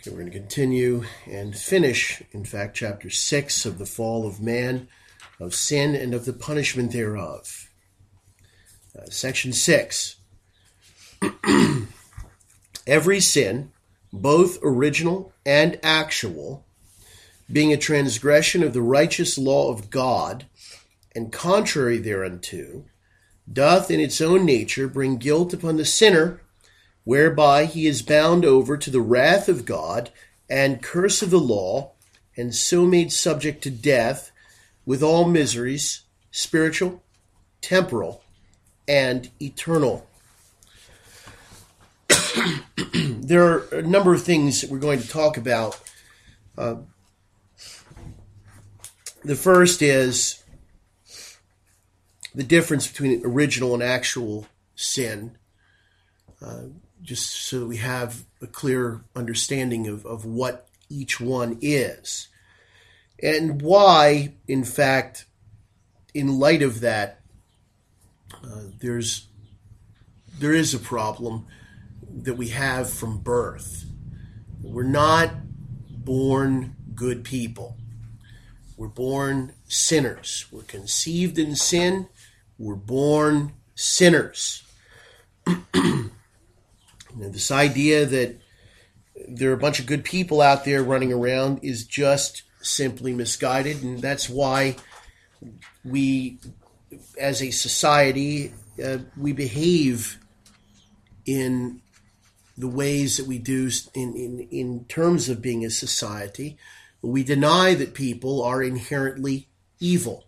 Okay, we're going to continue and finish, in fact, chapter 6 of the fall of man, of sin, and of the punishment thereof. Section 6. Every sin, both original and actual, being a transgression of the righteous law of God, and contrary thereunto, doth in its own nature bring guilt upon the sinner, whereby he is bound over to the wrath of God and curse of the law, and so made subject to death with all miseries, spiritual, temporal, and eternal. There are a number of things that we're going to talk about. The first is the difference between original and actual sin, just so that we have a clear understanding of what each one is. And why, in fact, in light of that, there is a problem that we have from birth. We're not born good people. We're born sinners. We're conceived in sin. We're born sinners. This idea that there are a bunch of good people out there running around is just simply misguided, and that's why we, as a society, we behave in the ways that we do in terms of being a society. We deny that people are inherently evil.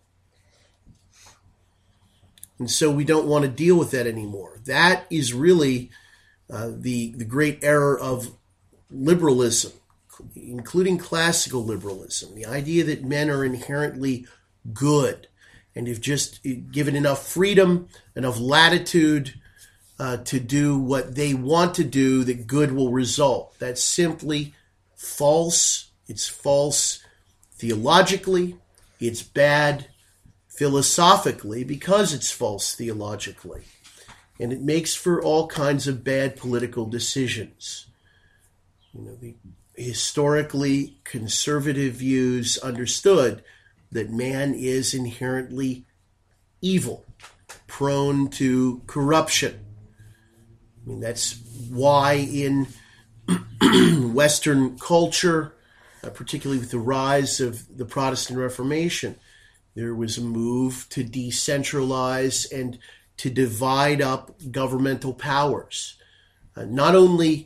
And so we don't want to deal with that anymore. That is really the great error of liberalism, including classical liberalism. The idea that men are inherently good, and if just given enough freedom, enough latitude to do what they want to do, that good will result. That's simply false. It's false theologically. It's bad philosophically because it's false theologically. And it makes for all kinds of bad political decisions. The historically conservative views understood that man is inherently evil, prone to corruption. That's why in Western culture, particularly with the rise of the Protestant Reformation, there was a move to decentralize and to divide up governmental powers, not only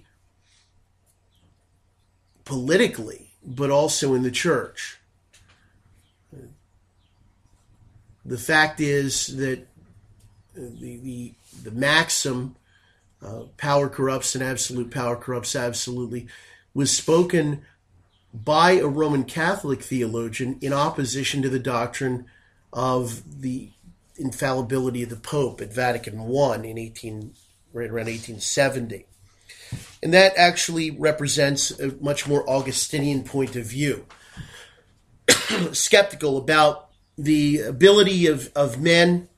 politically, but also in the church. The fact is that the maxim, power corrupts and absolute power corrupts absolutely, was spoken by a Roman Catholic theologian in opposition to the doctrine of the infallibility of the Pope at Vatican I in right around 1870. And that actually represents a much more Augustinian point of view. Skeptical about the ability of men.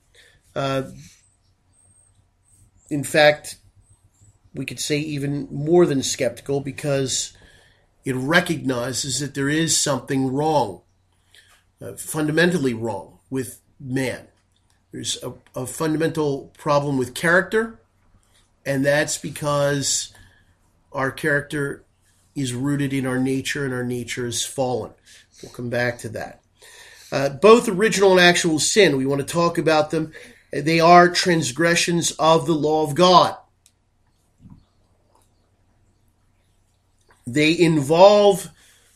In fact, we could say even more than skeptical, because it recognizes that there is something wrong, fundamentally wrong with man. There's a fundamental problem with character, and that's because our character is rooted in our nature, and our nature is fallen. We'll come back to that. Both original and actual sin, we want to talk about them. They are transgressions of the law of God. They involve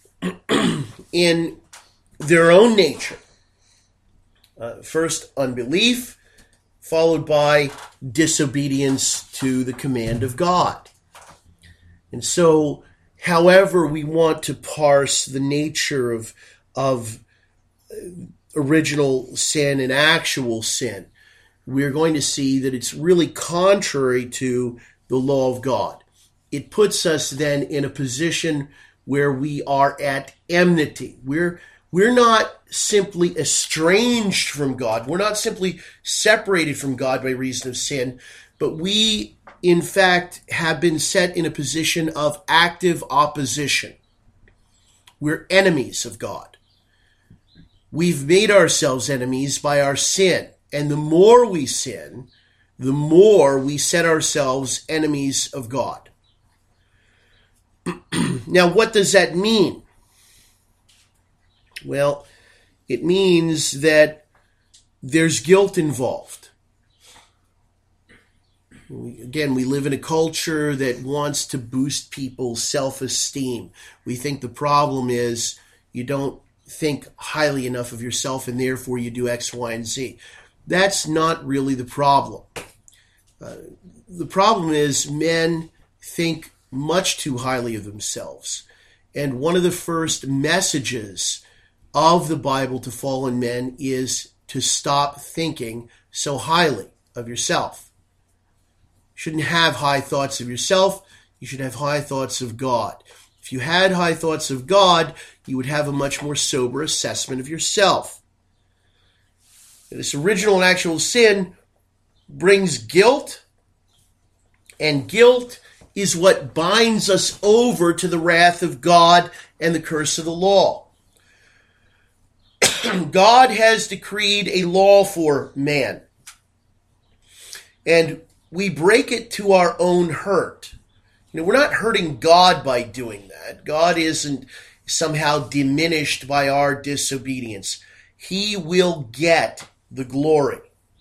in their own nature, first unbelief, followed by disobedience to the command of God. And so, however we want to parse the nature of original sin and actual sin, we're going to see that it's really contrary to the law of God. It puts us then in a position where we are at enmity. We're not simply estranged from God. We're not simply separated from God by reason of sin, but we in fact, have been set in a position of active opposition. We're enemies of God. We've made ourselves enemies by our sin. And the more we sin, the more we set ourselves enemies of God. Now, what does that mean? Well, it means that there's guilt involved. Again, we live in a culture that wants to boost people's self-esteem. We think the problem is you don't think highly enough of yourself and therefore you do X, Y, and Z. That's not really the problem. The problem is men think much too highly of themselves. And one of the first messages of the Bible to fallen men is to stop thinking so highly of yourself. You shouldn't have high thoughts of yourself. You should have high thoughts of God. If you had high thoughts of God, you would have a much more sober assessment of yourself. This original and actual sin brings guilt, and guilt is what binds us over to the wrath of God and the curse of the law. God has decreed a law for man, and we break it to our own hurt. We're not hurting God by doing that. God isn't somehow diminished by our disobedience. He will get the glory.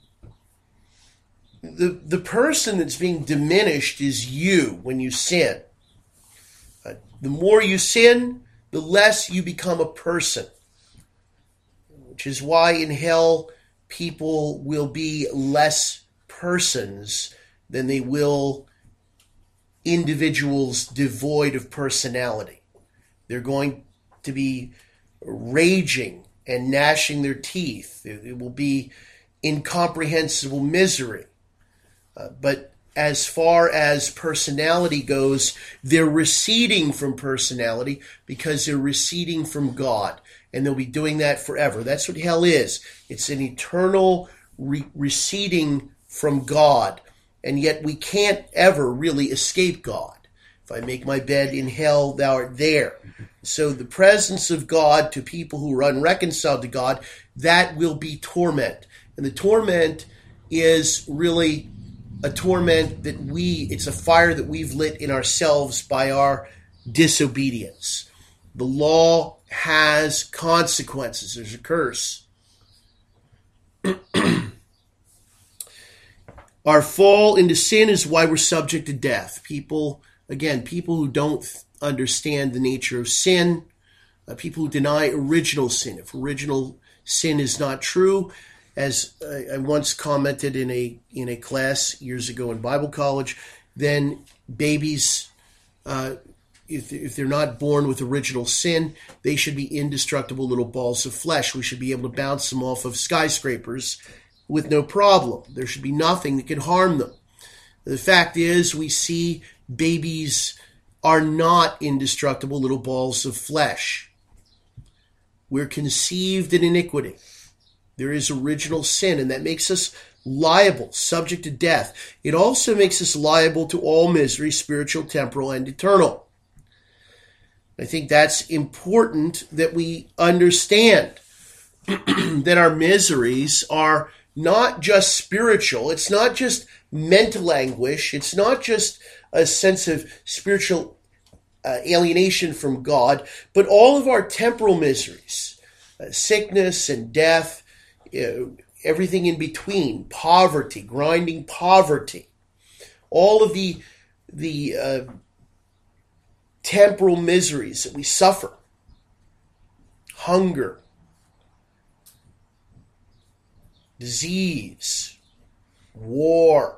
The person that's being diminished is you when you sin. The more you sin, the less you become a person. Which is why in hell people will be less persons than they will individuals devoid of personality. They're going to be raging and gnashing their teeth. It will be incomprehensible misery. But as far as personality goes, they're receding from personality because they're receding from God. And they'll be doing that forever. That's what hell is. It's an eternal receding from God. And yet we can't ever really escape God. If I make my bed in hell, thou art there. So the presence of God to people who are unreconciled to God, that will be torment. And the torment is really a torment that it's a fire that we've lit in ourselves by our disobedience. The law has consequences. There's a curse. Our fall into sin is why we're subject to death. People who don't understand the nature of sin, people who deny original sin. If original sin is not true, as I once commented in a class years ago in Bible college, then babies, if they're not born with original sin, they should be indestructible little balls of flesh. We should be able to bounce them off of skyscrapers with no problem. There should be nothing that can harm them. The fact is, we see babies are not indestructible little balls of flesh. We're conceived in iniquity. There is original sin, and that makes us liable, subject to death. It also makes us liable to all misery, spiritual, temporal, and eternal. I think that's important that we understand that our miseries are not just spiritual. It's not just mental anguish. It's not just a sense of spiritual alienation from God, but all of our temporal miseries, sickness and death, everything in between, poverty, grinding poverty, all of the temporal miseries that we suffer, hunger, disease, war.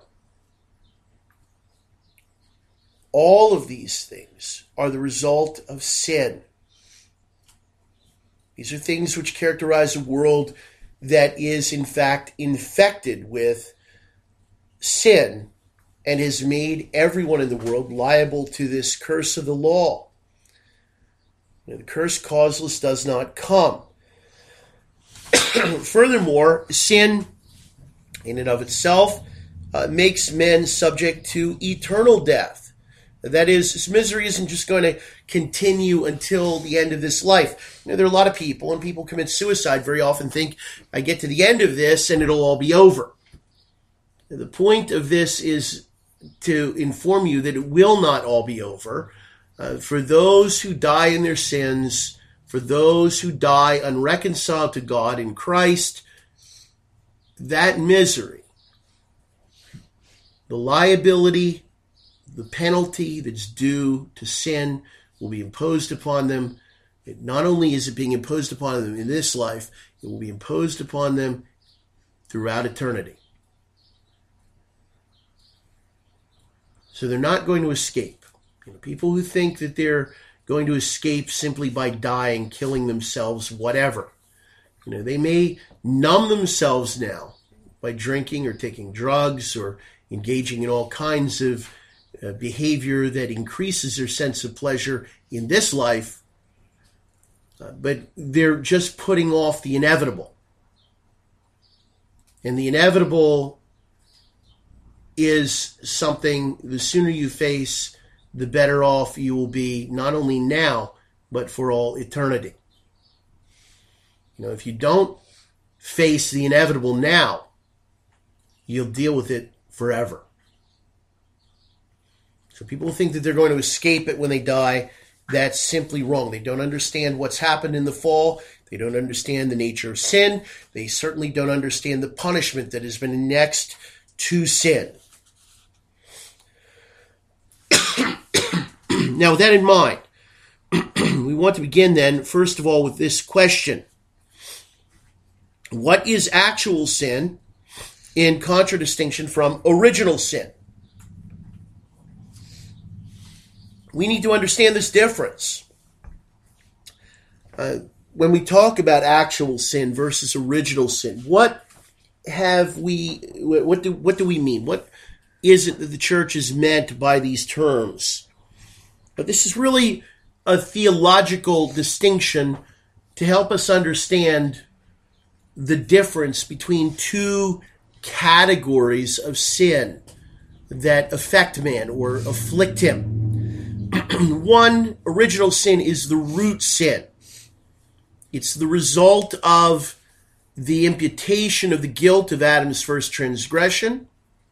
All of these things are the result of sin. These are things which characterize a world that is, in fact, infected with sin and has made everyone in the world liable to this curse of the law. The curse causeless does not come. Furthermore, sin in and of itself makes men subject to eternal death. That is, this misery isn't just going to continue until the end of this life. There are a lot of people, and people commit suicide very often think, I get to the end of this and it'll all be over. The point of this is to inform you that it will not all be over. For those who die in their sins, for those who die unreconciled to God in Christ, that misery, the liability, the penalty that's due to sin will be imposed upon them. Not only is it being imposed upon them in this life, it will be imposed upon them throughout eternity. So they're not going to escape. People who think that they're going to escape simply by dying, killing themselves, whatever. They may numb themselves now by drinking or taking drugs or engaging in all kinds of behavior that increases their sense of pleasure in this life, but they're just putting off the inevitable. And the inevitable is something the sooner you face, the better off you will be, not only now, but for all eternity. If you don't face the inevitable now, you'll deal with it forever. So people think that they're going to escape it when they die. That's simply wrong. They don't understand what's happened in the fall. They don't understand the nature of sin. They certainly don't understand the punishment that has been annexed to sin. Now, with that in mind, we want to begin then, first of all, with this question. What is actual sin in contradistinction from original sin? We need to understand this difference. When we talk about actual sin versus original sin, what do we mean? What is it that the church has meant by these terms? But this is really a theological distinction to help us understand the difference between two categories of sin that affect man or afflict him. One, original sin, is the root sin. It's the result of the imputation of the guilt of Adam's first transgression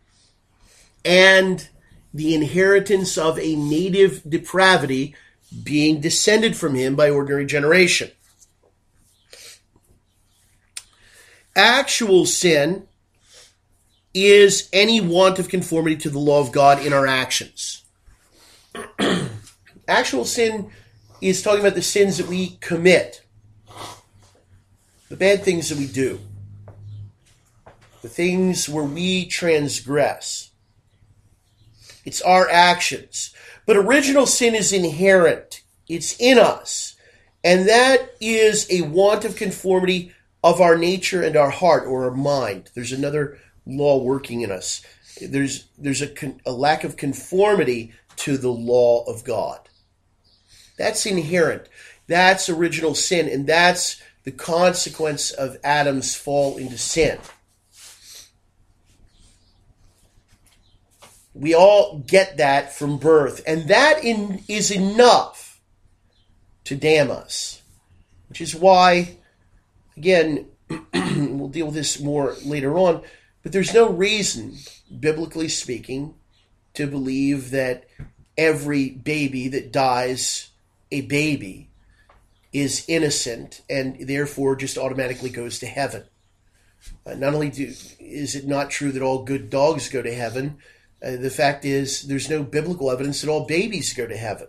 and the inheritance of a native depravity being descended from him by ordinary generation. Actual sin is any want of conformity to the law of God in our actions. Actual sin is talking about the sins that we commit, the bad things that we do, the things where we transgress. It's our actions. But original sin is inherent. It's in us. And that is a want of conformity of our nature and our heart or our mind. There's another law working in us. There's a lack of conformity to the law of God. That's inherent. That's original sin, and that's the consequence of Adam's fall into sin. We all get that from birth, and that is enough to damn us, which is why, again, we'll deal with this more later on, but there's no reason, biblically speaking, to believe that every baby that dies a baby is innocent and therefore just automatically goes to heaven. Not only is it not true that all good dogs go to heaven, the fact is there's no biblical evidence that all babies go to heaven.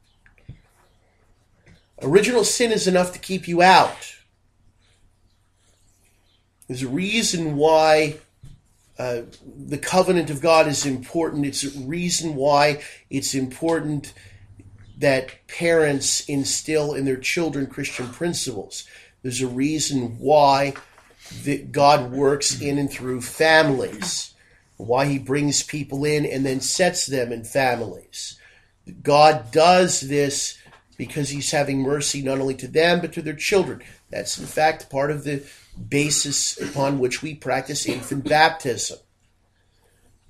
Original sin is enough to keep you out. There's a reason why the covenant of God is important. It's a reason why it's important that parents instill in their children Christian principles. There's a reason why God works in and through families, why he brings people in and then sets them in families. God does this because he's having mercy not only to them but to their children. That's in fact part of the basis upon which we practice infant baptism.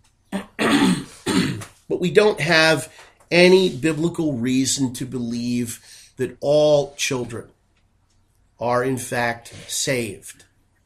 but we don't have any biblical reason to believe that all children are in fact saved.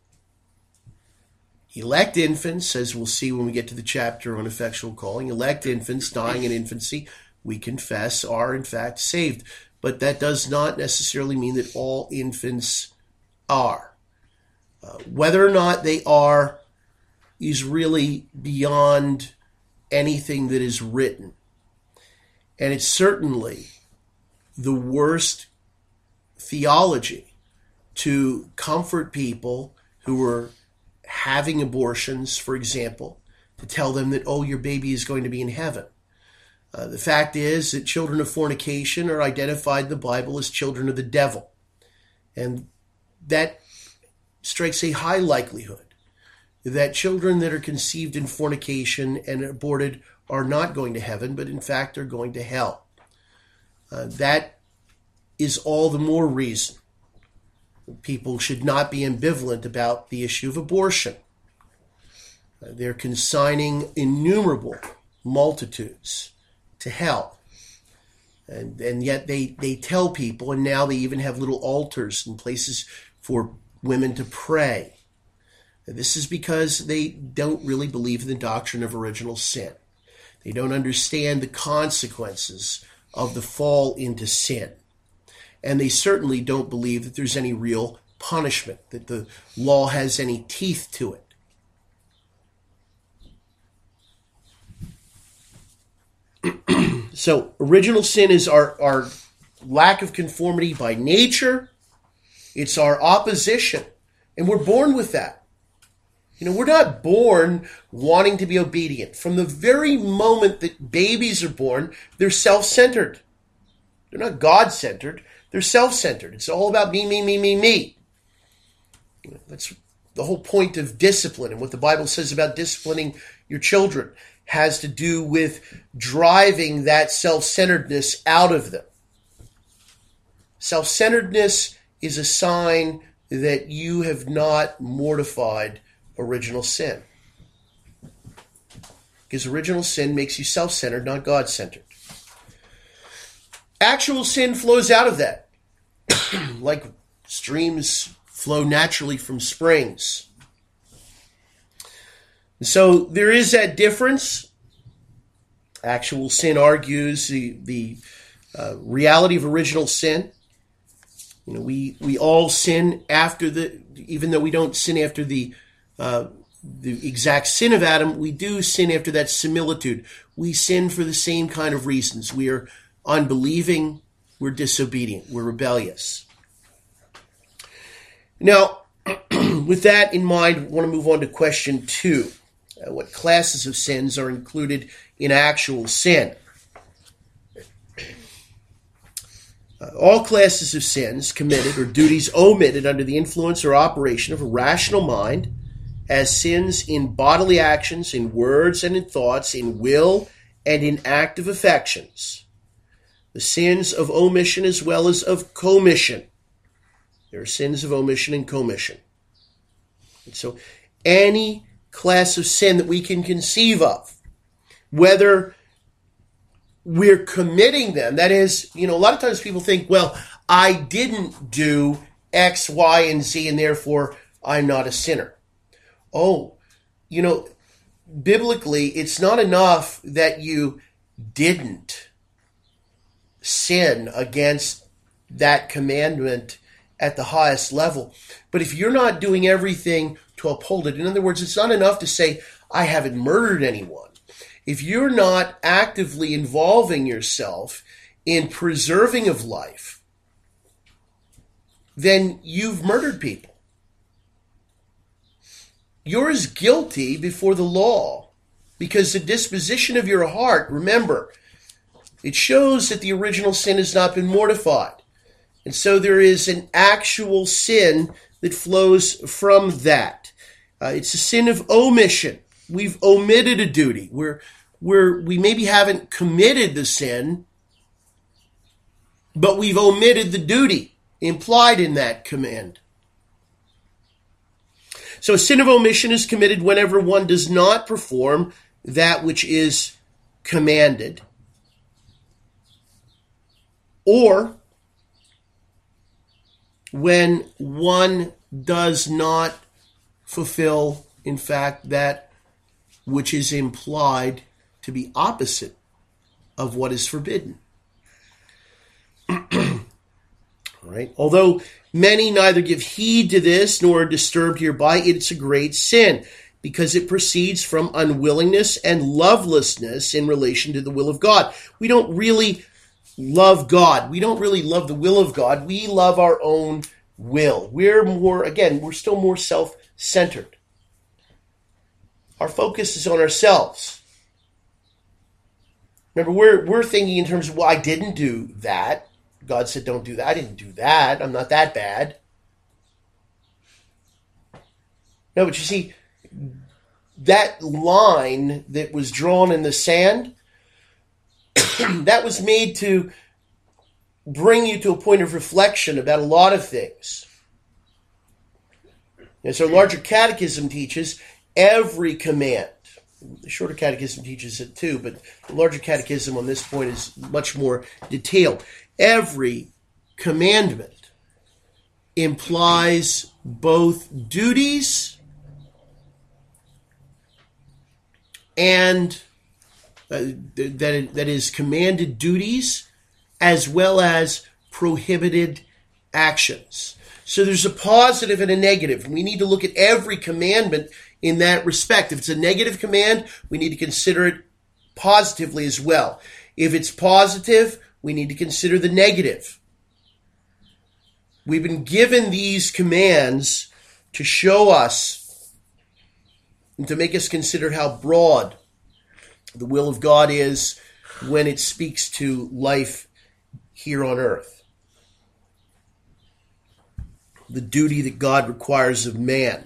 Elect infants, as we'll see when we get to the chapter on effectual calling, elect infants dying in infancy, we confess, are in fact saved. But that does not necessarily mean that all infants are. Whether or not they are is really beyond anything that is written. And it's certainly the worst theology to comfort people who are having abortions, for example, to tell them that, oh, your baby is going to be in heaven. The fact is that children of fornication are identified in the Bible as children of the devil. And that strikes a high likelihood that children that are conceived in fornication and aborted are not going to heaven, but in fact are going to hell. That is all the more reason people should not be ambivalent about the issue of abortion. They're consigning innumerable multitudes to hell. And yet they tell people, and now they even have little altars and places for women to pray. This is because they don't really believe in the doctrine of original sin. They don't understand the consequences of the fall into sin. And they certainly don't believe that there's any real punishment, that the law has any teeth to it. So original sin is our lack of conformity by nature. It's our opposition. And we're born with that. You know, we're not born wanting to be obedient. From the very moment that babies are born, they're self-centered. They're not God-centered. They're self-centered. It's all about me, me, me, me, me. That's the whole point of discipline. And what the Bible says about disciplining your children has to do with driving that self-centeredness out of them. Self-centeredness is a sign that you have not mortified original sin. Because original sin makes you self-centered, not God-centered. Actual sin flows out of that. Like streams flow naturally from springs. So there is that difference. Actual sin argues the reality of original sin. You know, we all sin after even though we don't sin after the exact sin of Adam, we do sin after that similitude. We sin for the same kind of reasons. We are unbelieving, we're disobedient, we're rebellious. Now, with that in mind, I want to move on to question 2. What classes of sins are included in actual sin? All classes of sins committed or duties omitted under the influence or operation of a rational mind, as sins in bodily actions, in words and in thoughts, in will and in active affections. The sins of omission as well as of commission. There are sins of omission and commission. And so any class of sin that we can conceive of, whether we're committing them, that is, you know, a lot of times people think, well, I didn't do X, Y, and Z, and therefore I'm not a sinner. Oh, you know, biblically, it's not enough that you didn't sin against that commandment at the highest level. But if you're not doing everything to uphold it, in other words, it's not enough to say, I haven't murdered anyone. If you're not actively involving yourself in preserving of life, then you've murdered people. You're as guilty before the law because the disposition of your heart, remember, it shows that the original sin has not been mortified. And so there is an actual sin that flows from that. It's a sin of omission. We've omitted a duty. We maybe haven't committed the sin, but we've omitted the duty implied in that command. So a sin of omission is committed whenever one does not perform that which is commanded, or when one does not fulfill, in fact, that which is implied to be opposite of what is forbidden. Right? Although many neither give heed to this nor are disturbed hereby, it's a great sin, because it proceeds from unwillingness and lovelessness in relation to the will of God. We don't really love God. We don't really love the will of God. We love our own will. We're still more self-centered. Our focus is on ourselves. Remember, we're thinking in terms of, well, I didn't do that. God said, don't do that. I didn't do that. I'm not that bad. No, but you see, that line that was drawn in the sand, that was made to bring you to a point of reflection about a lot of things. As our larger catechism teaches, every command, the shorter catechism teaches it too, but the larger catechism on this point is much more detailed. Every commandment implies both duties and that is commanded duties as well as prohibited actions. So there's a positive and a negative. We need to look at every commandment in that respect. If it's a negative command, we need to consider it positively as well. If it's positive, we need to consider the negative. We've been given these commands to show us and to make us consider how broad the will of God is when it speaks to life here on earth. The duty that God requires of man.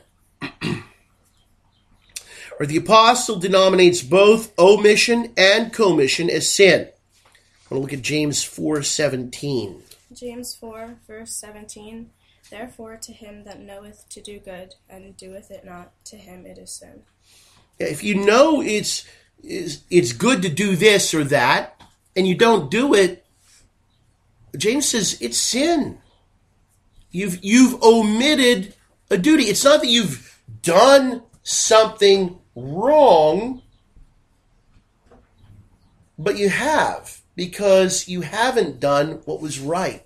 Or the apostle denominates both omission and commission as sin. We'll look at James 4:17. James 4, verse 17. Therefore to him that knoweth to do good, and doeth it not, to him it is sin. If you know it's good to do this or that, and you don't do it, James says it's sin. You've omitted a duty. It's not that you've done something wrong, but you have, because you haven't done what was right.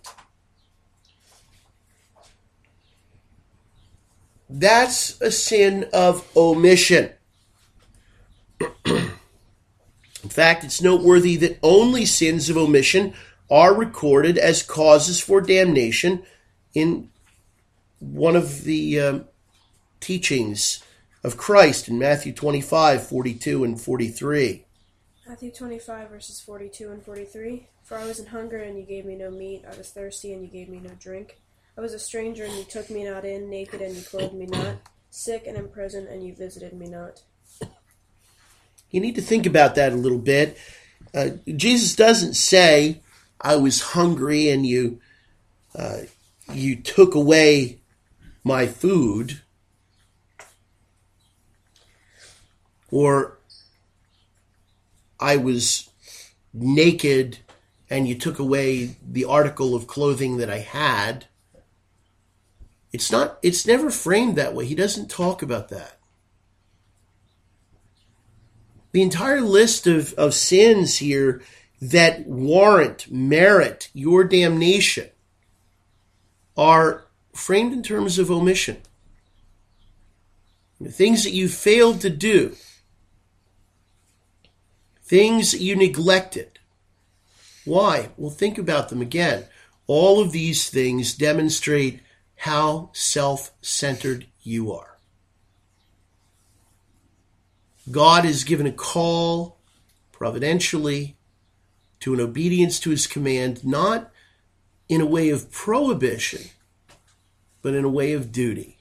That's a sin of omission. In fact, it's noteworthy that only sins of omission are recorded as causes for damnation in one of the teachings of Christ in Matthew 25, 42 and 43. Matthew 25, verses 42 and 43. For I was in hunger, and you gave me no meat. I was thirsty, and you gave me no drink. I was a stranger, and you took me not in. Naked, and you clothed me not. Sick and in prison, and you visited me not. You need to think about that a little bit. Jesus doesn't say, I was hungry, and you took away my food. Or I was naked and you took away the article of clothing that I had. It's never framed that way. He doesn't talk about that. The entire list of sins here that merit your damnation are framed in terms of omission. The things that you failed to do. Things that you neglected. Why? Well, think about them again. All of these things demonstrate how self-centered you are. God has given a call, providentially, to an obedience to his command, not in a way of prohibition, but in a way of duty.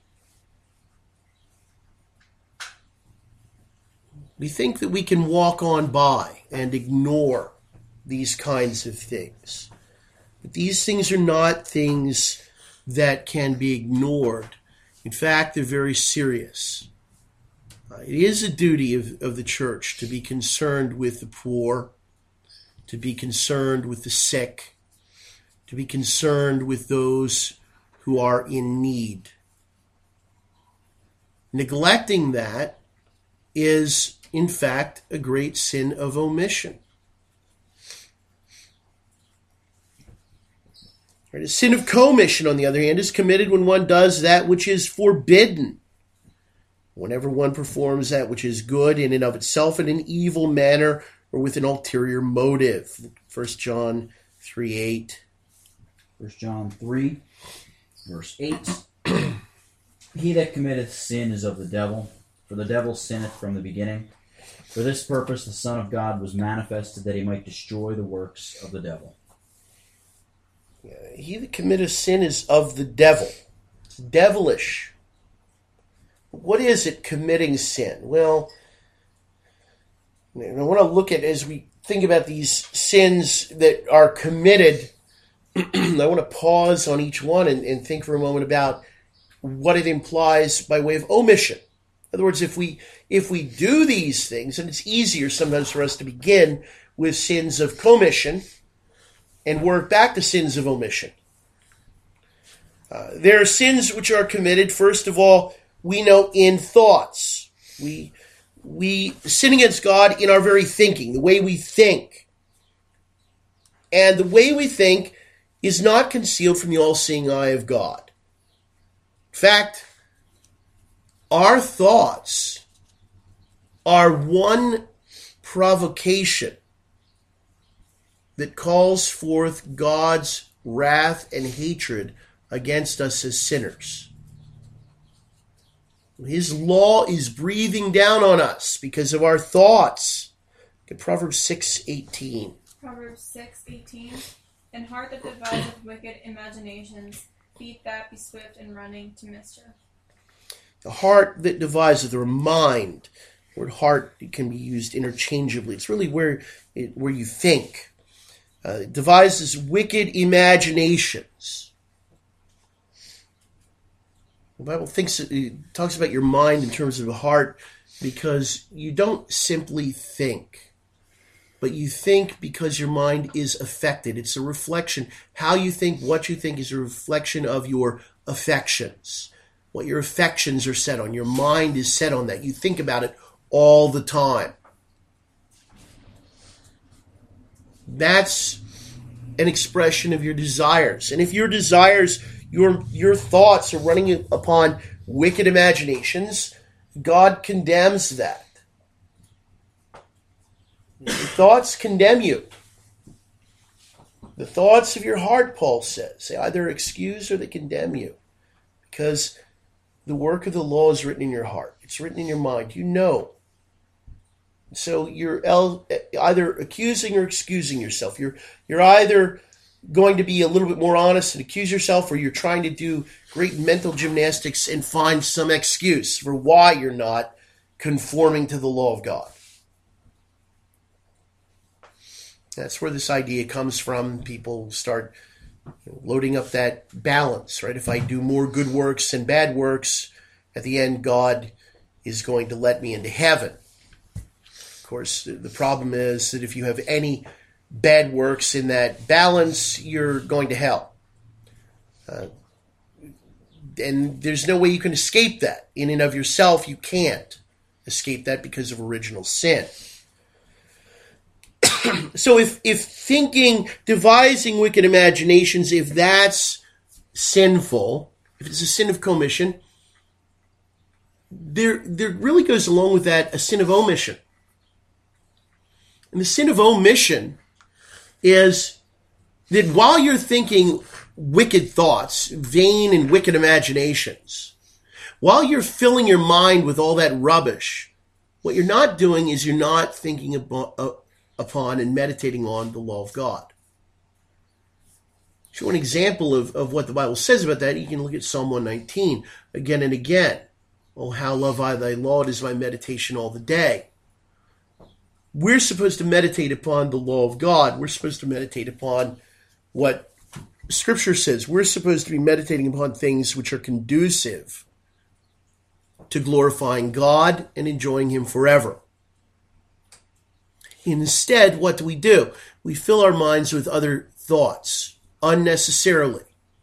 We think that we can walk on by and ignore these kinds of things. But these things are not things that can be ignored. In fact, they're very serious. It is a duty of the church to be concerned with the poor, to be concerned with the sick, to be concerned with those who are in need. Neglecting that is, in fact, a great sin of omission. A sin of commission, on the other hand, is committed when one does that which is forbidden. Whenever one performs that which is good in and of itself in an evil manner or with an ulterior motive. 1 John 3:8. 1 John 3, verse 8. He that committeth sin is of the devil, for the devil sinneth from the beginning. For this purpose the Son of God was manifested, that he might destroy the works of the devil. He that committeth sin is of the devil. It's devilish. What is it, committing sin? Well, I want to look at, as we think about these sins that are committed, I want to pause on each one and think for a moment about what it implies by way of omission. In other words, if we do these things, and it's easier sometimes for us to begin with sins of commission and work back to sins of omission. There are sins which are committed, first of all, we know in thoughts. We sin against God in our very thinking, the way we think. And the way we think is not concealed from the all-seeing eye of God. In fact, our thoughts are one provocation that calls forth God's wrath and hatred against us as sinners. His law is breathing down on us because of our thoughts. Look at Proverbs 6:18. Proverbs 6:18. An heart that deviseth wicked imaginations, feet that be swift in running to mischief. A heart that deviseth, or a mind. The word heart can be used interchangeably. It's really where you think. It devises wicked imaginations. The Bible talks about your mind in terms of a heart because you don't simply think, but you think because your mind is affected. It's a reflection. How you think, what you think is a reflection of your affections. What your affections are set on. Your mind is set on that. You think about it all the time. That's an expression of your desires. And if your desires, your thoughts are running upon wicked imaginations, God condemns that. Your thoughts condemn you. The thoughts of your heart, Paul says, they either excuse or they condemn you. Because the work of the law is written in your heart. It's written in your mind. You know. So you're either accusing or excusing yourself. You're either going to be a little bit more honest and accuse yourself, or you're trying to do great mental gymnastics and find some excuse for why you're not conforming to the law of God. That's where this idea comes from. People start loading up that balance, right? If I do more good works than bad works, at the end, God is going to let me into heaven. Of course, the problem is that if you have any bad works in that balance, you're going to hell. And there's no way you can escape that. In and of yourself, you can't escape that because of original sin. So if thinking, devising wicked imaginations, if that's sinful, if it's a sin of commission, there really goes along with that a sin of omission. And the sin of omission is that while you're thinking wicked thoughts, vain and wicked imaginations, while you're filling your mind with all that rubbish, what you're not doing is you're not thinking upon and meditating on the law of God. So an example of what the Bible says about that, you can look at Psalm 119 again and again. Oh, how love I thy law, it is my meditation all the day. We're supposed to meditate upon the law of God. We're supposed to meditate upon what Scripture says. We're supposed to be meditating upon things which are conducive to glorifying God and enjoying Him forever. Instead, what do? We fill our minds with other thoughts unnecessarily.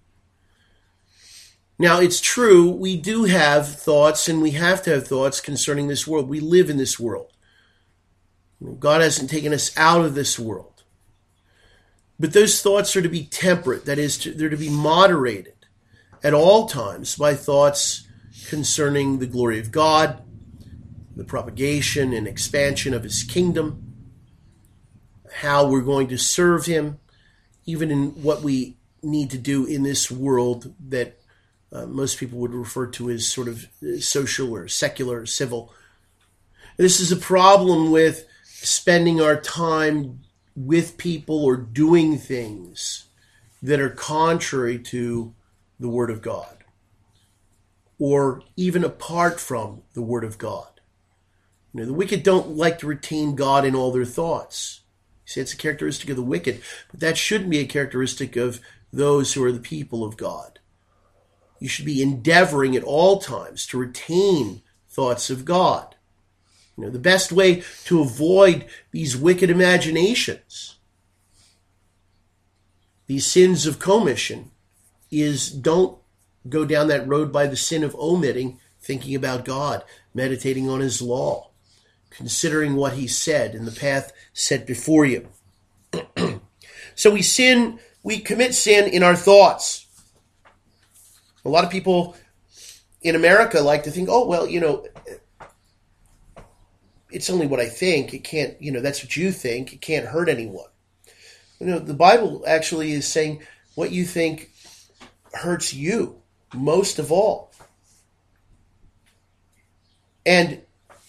Now, it's true, we do have thoughts, and we have to have thoughts concerning this world. We live in this world. God hasn't taken us out of this world. But those thoughts are to be temperate. That is, they're to be moderated at all times by thoughts concerning the glory of God, the propagation and expansion of His kingdom, how we're going to serve Him, even in what we need to do in this world that most people would refer to as sort of social or secular or civil. This is a problem with spending our time with people or doing things that are contrary to the Word of God, or even apart from the Word of God. The wicked don't like to retain God in all their thoughts. You see, it's a characteristic of the wicked, but that shouldn't be a characteristic of those who are the people of God. You should be endeavoring at all times to retain thoughts of God. The best way to avoid these wicked imaginations, these sins of commission, is don't go down that road by the sin of omitting thinking about God, meditating on His law, considering what He said in the path set before you. So we commit sin in our thoughts. A lot of people in America like to think, it's only what I think. It can't, that's what you think. It can't hurt anyone. The Bible actually is saying what you think hurts you most of all. And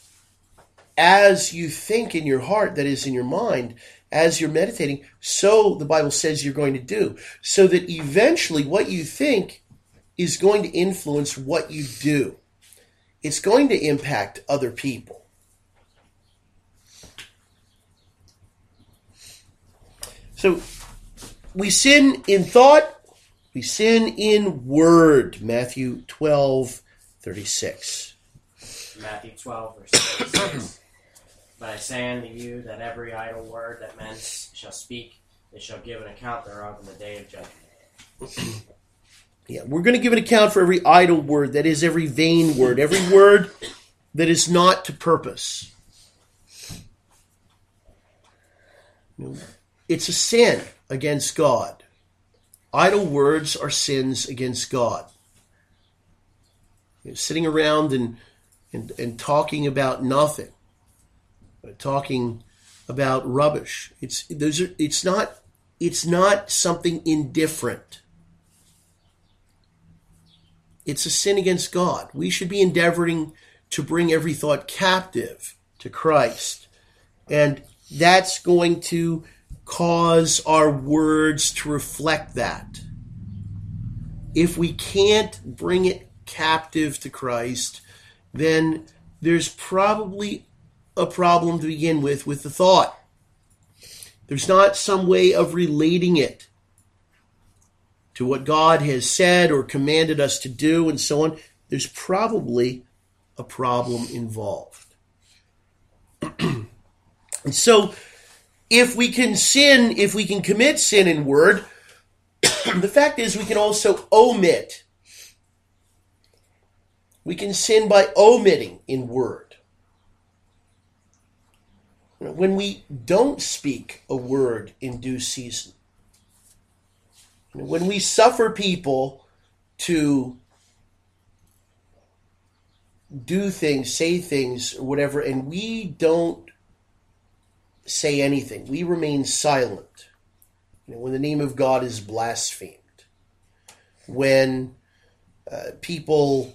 as you think in your heart, that is in your mind, as you're meditating, so the Bible says you're going to do. So that eventually what you think is going to influence what you do. It's going to impact other people. So we sin in thought, we sin in word. Matthew 12:36. Matthew 12, verse 36. But I say unto you that every idle word that men shall speak, they shall give an account thereof in the day of judgment. Yeah, we're going to give an account for every idle word, that is, every vain word, every word that is not to purpose. It's a sin against God. Idle words are sins against God. Sitting around and talking about nothing, talking about rubbish. It's not something indifferent. It's a sin against God. We should be endeavoring to bring every thought captive to Christ. And that's going to cause our words to reflect that. If we can't bring it captive to Christ, then there's probably a problem to begin with the thought. There's not some way of relating it to what God has said or commanded us to do and so on. There's probably a problem involved. And so, if we can commit sin in word, the fact is we can also omit. We can sin by omitting in word. When we don't speak a word in due season, when we suffer people to do things, say things, or whatever, and we don't say anything, we remain silent. When the name of God is blasphemed, when people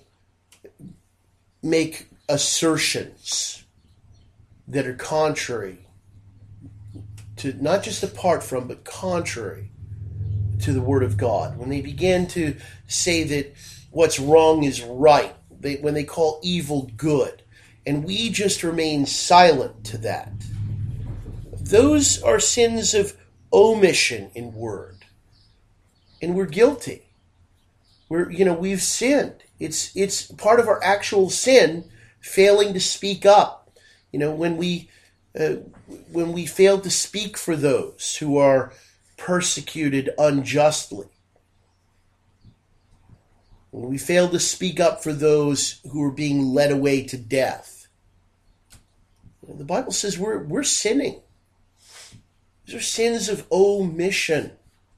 make assertions that are contrary to, not just apart from, but contrary to the Word of God, when they begin to say that what's wrong is right, when they call evil good, and we just remain silent to that, those are sins of omission in word. And we're guilty. we've sinned. It's part of our actual sin, failing to speak up. When we fail to speak for those who are persecuted unjustly. When we fail to speak up for those who are being led away to death. The Bible says we're sinning. These are sins of omission.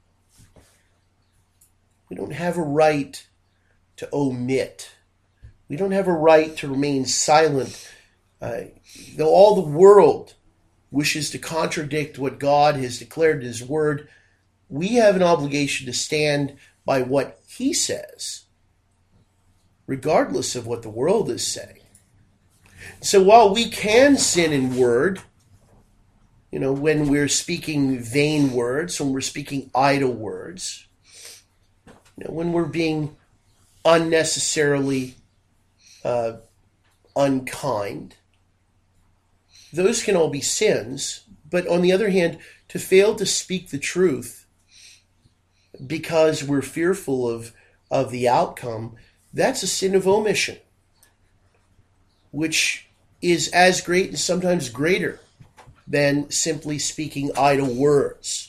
We don't have a right to omit. We don't have a right to remain silent. Though all the world wishes to contradict what God has declared in His Word, we have an obligation to stand by what He says, regardless of what the world is saying. So while we can sin in word, when we're speaking vain words, when we're speaking idle words, when we're being unnecessarily unkind, those can all be sins. But on the other hand, to fail to speak the truth because we're fearful of the outcome, that's a sin of omission, which is as great and sometimes greater than simply speaking idle words.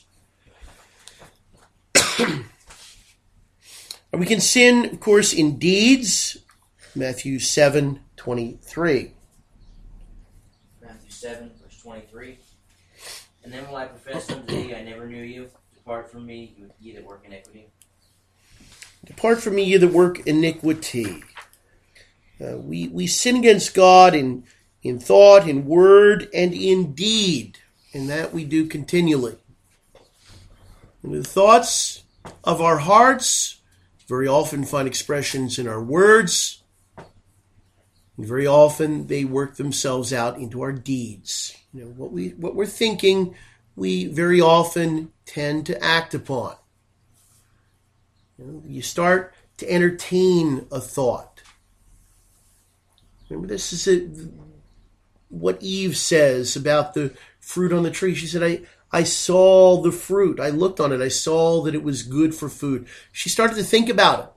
And we can sin, of course, in deeds. Matthew 7:23. Matthew 7, verse 23. And then will I profess unto thee, I never knew you. Depart from me, ye that work iniquity. Depart from me, ye that work iniquity. We sin against God in thought, in word, and in deed. And that we do continually. And the thoughts of our hearts very often find expressions in our words. And very often they work themselves out into our deeds. What we're thinking, we very often tend to act upon. You start to entertain a thought. Remember, this is what Eve says about the fruit on the tree. She said, I saw the fruit. I looked on it. I saw that it was good for food. She started to think about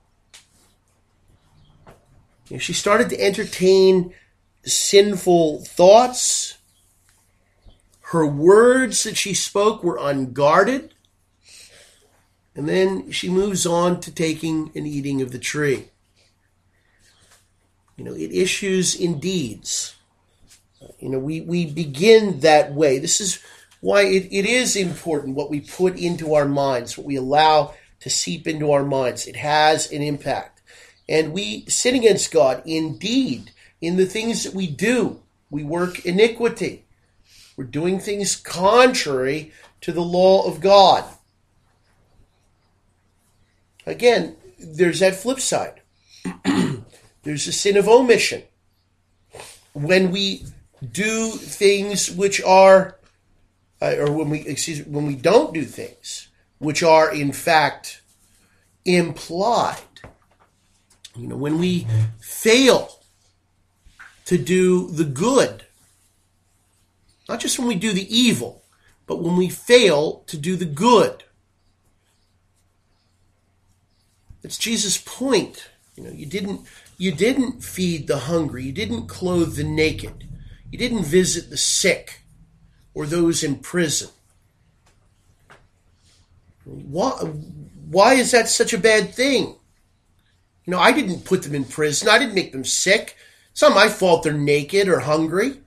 it. She started to entertain sinful thoughts. Her words that she spoke were unguarded. And then she moves on to taking and eating of the tree. It issues in deeds. We begin that way. This is why it is important what we put into our minds, what we allow to seep into our minds. It has an impact. And we sin against God indeed in the things that we do. We work iniquity. We're doing things contrary to the law of God. Again, there's that flip side. There's the sin of omission. When we do things which are, when we don't do things which are in fact implied. When we fail to do the good, not just when we do the evil, but when we fail to do the good. It's Jesus' point. You didn't feed the hungry. You didn't clothe the naked. You didn't visit the sick or those in prison. Why is that such a bad thing? I didn't put them in prison. I didn't make them sick. It's not my fault they're naked or hungry.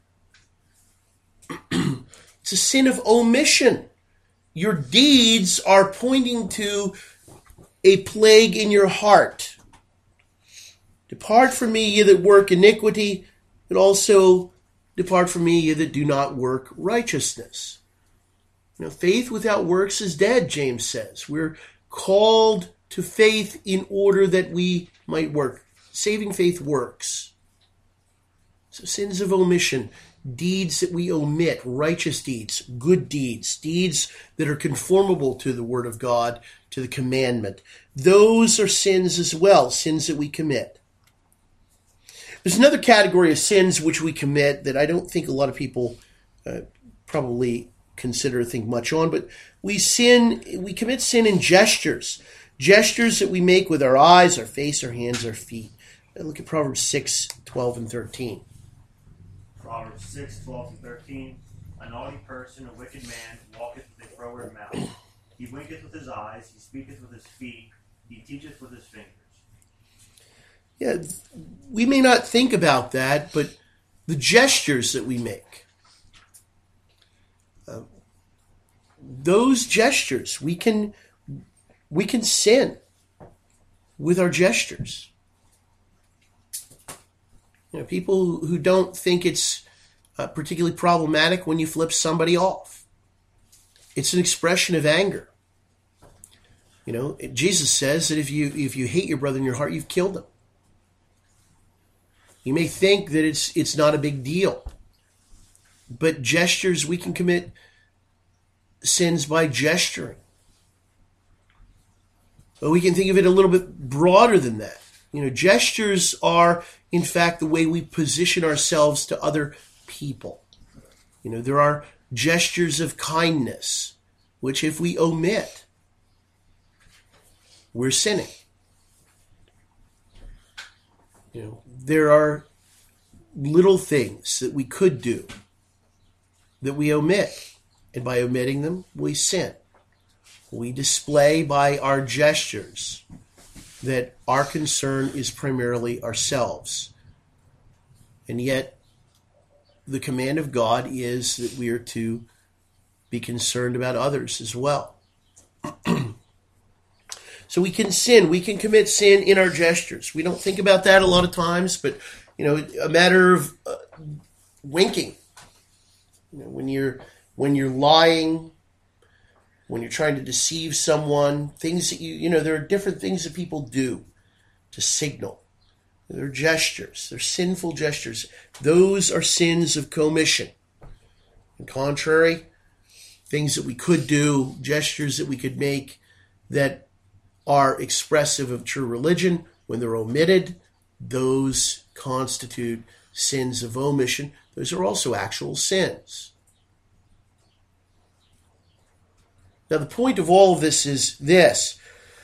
It's a sin of omission. Your deeds are pointing to a plague in your heart. Depart from me, ye that work iniquity, but also depart from me, ye that do not work righteousness. Faith without works is dead, James says. We're called to faith in order that we might work. Saving faith works. So sins of omission, deeds that we omit, righteous deeds, good deeds, deeds that are conformable to the Word of God, to the commandment. Those are sins as well, sins that we commit. There's another category of sins which we commit that I don't think a lot of people probably consider or think much on, but we commit sin in gestures Gestures that we make with our eyes, our face, our hands, our feet. Look at Proverbs 6, 12, and 13. Proverbs 6, 12 and 13. A naughty person, a wicked man, walketh with a froward mouth. He winketh with his eyes, he speaketh with his feet, he teacheth with his fingers. Yeah, we may not think about that, but the gestures that we make, those gestures, we can sin with our gestures. People who don't think it's particularly problematic when you flip somebody off. It's an expression of anger. Jesus says that if you hate your brother in your heart, you've killed him. You may think that it's not a big deal, but gestures, we can commit sins by gesturing. But we can think of it a little bit broader than that. Gestures are, in fact, the way we position ourselves to other people. There are gestures of kindness, which if we omit, we're sinning. There are little things that we could do that we omit, and by omitting them, we sin. We display by our gestures that our concern is primarily ourselves. And yet, the command of God is that we are to be concerned about others as well. So we can sin. We can commit sin in our gestures. We don't think about that a lot of times, but, a matter of winking. When you're lying, when you're trying to deceive someone, things that there are different things that people do to signal. They're gestures. They're sinful gestures. Those are sins of commission. On contrary, things that we could do, gestures that we could make that are expressive of true religion, when they're omitted, those constitute sins of omission. Those are also actual sins. Now, the point of all of this is this.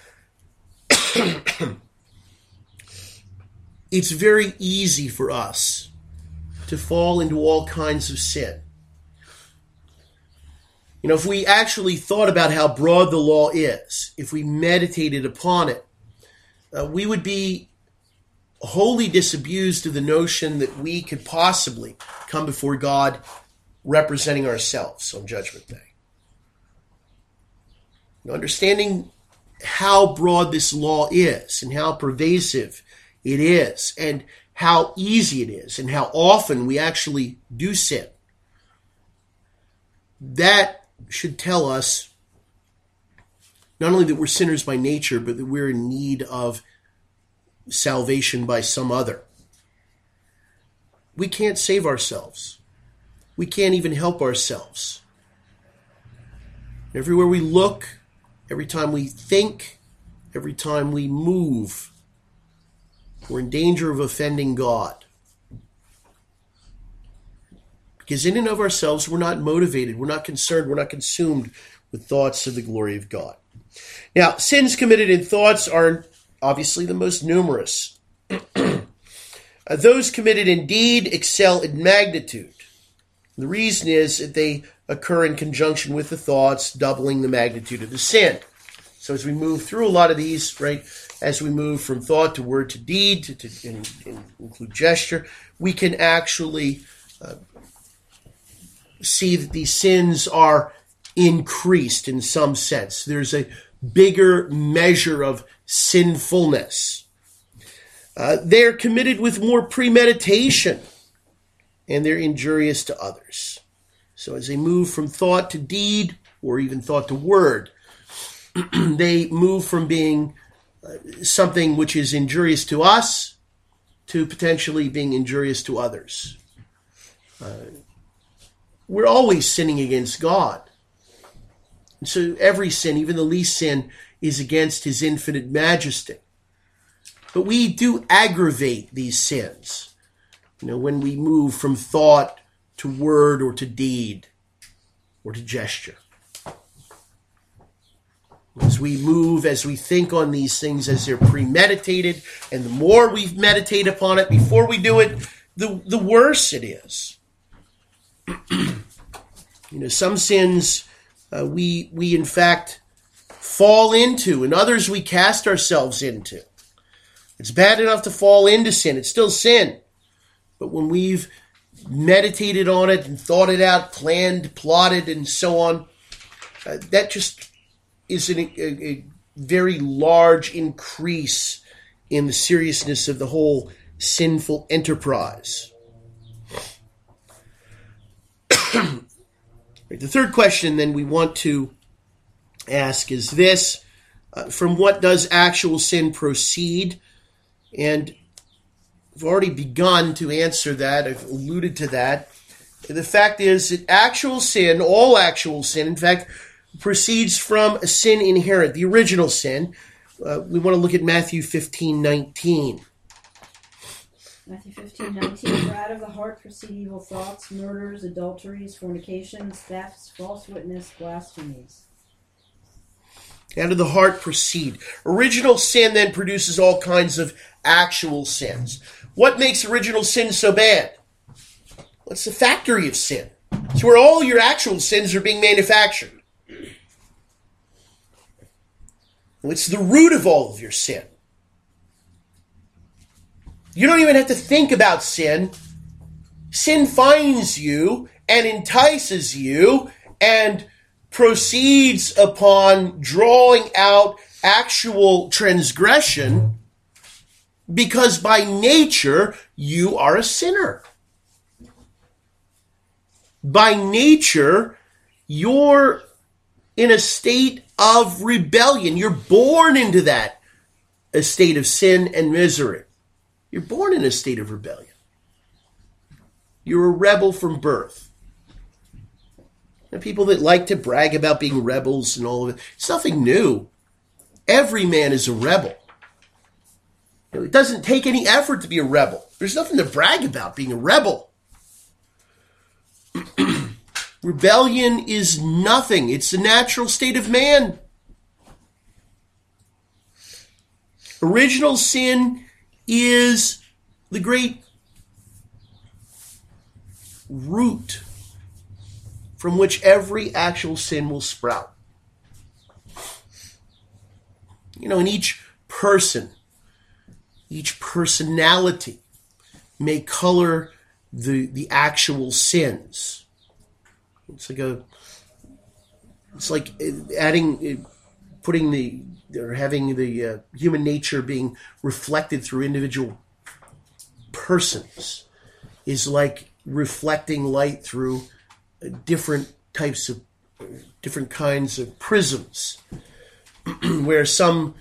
It's very easy for us to fall into all kinds of sin. If we actually thought about how broad the law is, if we meditated upon it, we would be wholly disabused of the notion that we could possibly come before God representing ourselves on Judgment Day. Understanding how broad this law is and how pervasive it is and how easy it is and how often we actually do sin, that should tell us not only that we're sinners by nature, but that we're in need of salvation by some other. We can't save ourselves. We can't even help ourselves. Everywhere we look, every time we think, every time we move, we're in danger of offending God. Because in and of ourselves, we're not motivated, we're not concerned, we're not consumed with thoughts of the glory of God. Now, sins committed in thoughts are obviously the most numerous. Those committed in deed excel in magnitude. The reason is that they occur in conjunction with the thoughts, doubling the magnitude of the sin. So as we move through a lot of these, right, as we move from thought to word to deed, to include gesture, we can actually see that these sins are increased in some sense. There's a bigger measure of sinfulness. They're committed with more premeditation, and they're injurious to others. So as they move from thought to deed, or even thought to word, they move from being something which is injurious to us to potentially being injurious to others. We're always sinning against God. And so every sin, even the least sin, is against his infinite majesty. But we do aggravate these sins, when we move from thought to word or to deed or to gesture. As we move, as we think on these things, as they're premeditated, and the more we meditate upon it before we do it, the worse it is. Some sins we in fact fall into, and others we cast ourselves into. It's bad enough to fall into sin. It's still sin. But when we've meditated on it and thought it out, planned, plotted, and so on, that just is a very large increase in the seriousness of the whole sinful enterprise. The third question then we want to ask is this: from what does actual sin proceed? And I've already begun to answer that. I've alluded to that. The fact is that actual sin, all actual sin, in fact, proceeds from a sin inherent, the original sin. We want to look at Matthew 15:19. Matthew 15:19. For out of the heart proceed evil thoughts, murders, adulteries, fornications, thefts, false witness, blasphemies. Out of the heart proceed. Original sin then produces all kinds of actual sins. What makes original sin so bad? Well, it's the factory of sin. It's where all your actual sins are being manufactured. It's the root of all of your sin. You don't even have to think about sin. Sin finds you and entices you and proceeds upon drawing out actual transgression, because by nature you are a sinner. By nature you're in a state of rebellion. You're born into that, a state of sin and misery. You're born in a state of rebellion. You're a rebel from birth. And people that like to brag about being rebels and all of it, it's nothing new. Every man is a rebel. It doesn't take any effort to be a rebel. There's nothing to brag about being a rebel. Rebellion is nothing. It's the natural state of man. Original sin is the great root from which every actual sin will sprout. In each person, each personality may color the actual sins. It's like having the human nature being reflected through individual persons is like reflecting light through different kinds of prisms, where some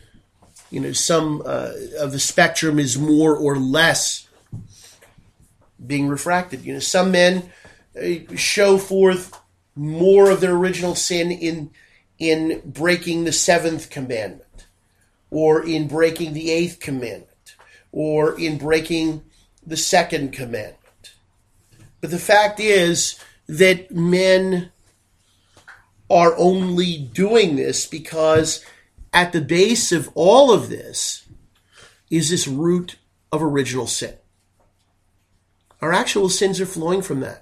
of the spectrum is more or less being refracted. Some men show forth more of their original sin in breaking the 7th commandment, or in breaking the 8th commandment, or in breaking the 2nd commandment. But the fact is that men are only doing this because at the base of all of this is this root of original sin. Our actual sins are flowing from that.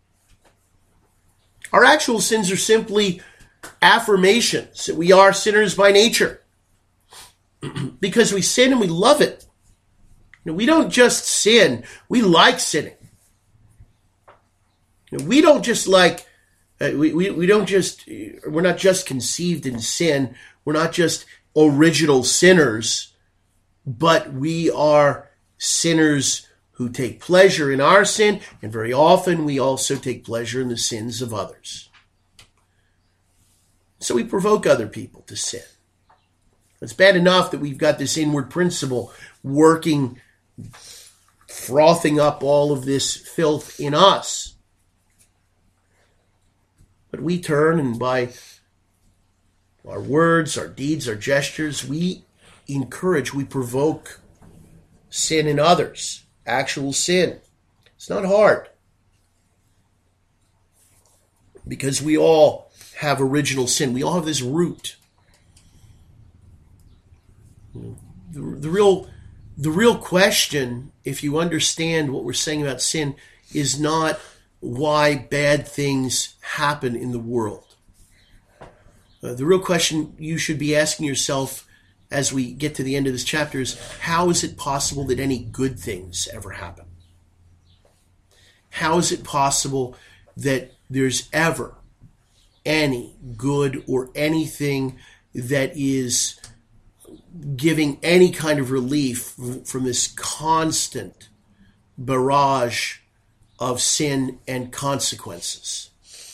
Our actual sins are simply affirmations that we are sinners by nature. Because we sin and we love it. We don't just sin, we like sinning. We don't just like, we're not just conceived in sin, we're not just original sinners, but we are sinners who take pleasure in our sin, and very often we also take pleasure in the sins of others. So we provoke other people to sin. It's bad enough that we've got this inward principle working, frothing up all of this filth in us. But we turn, and by our words, our deeds, our gestures, we encourage, we provoke sin in others. Actual sin. It's not hard. Because we all have original sin. We all have this root. The real question, if you understand what we're saying about sin, is not why bad things happen in the world. The real question you should be asking yourself as we get to the end of this chapter is, how is it possible that any good things ever happen? How is it possible that there's ever any good or anything that is giving any kind of relief from this constant barrage of sin and consequences?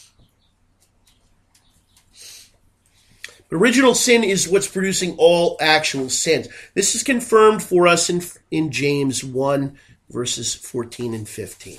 Original sin is what's producing all actual sins. This is confirmed for us in James 1, verses 14 and 15.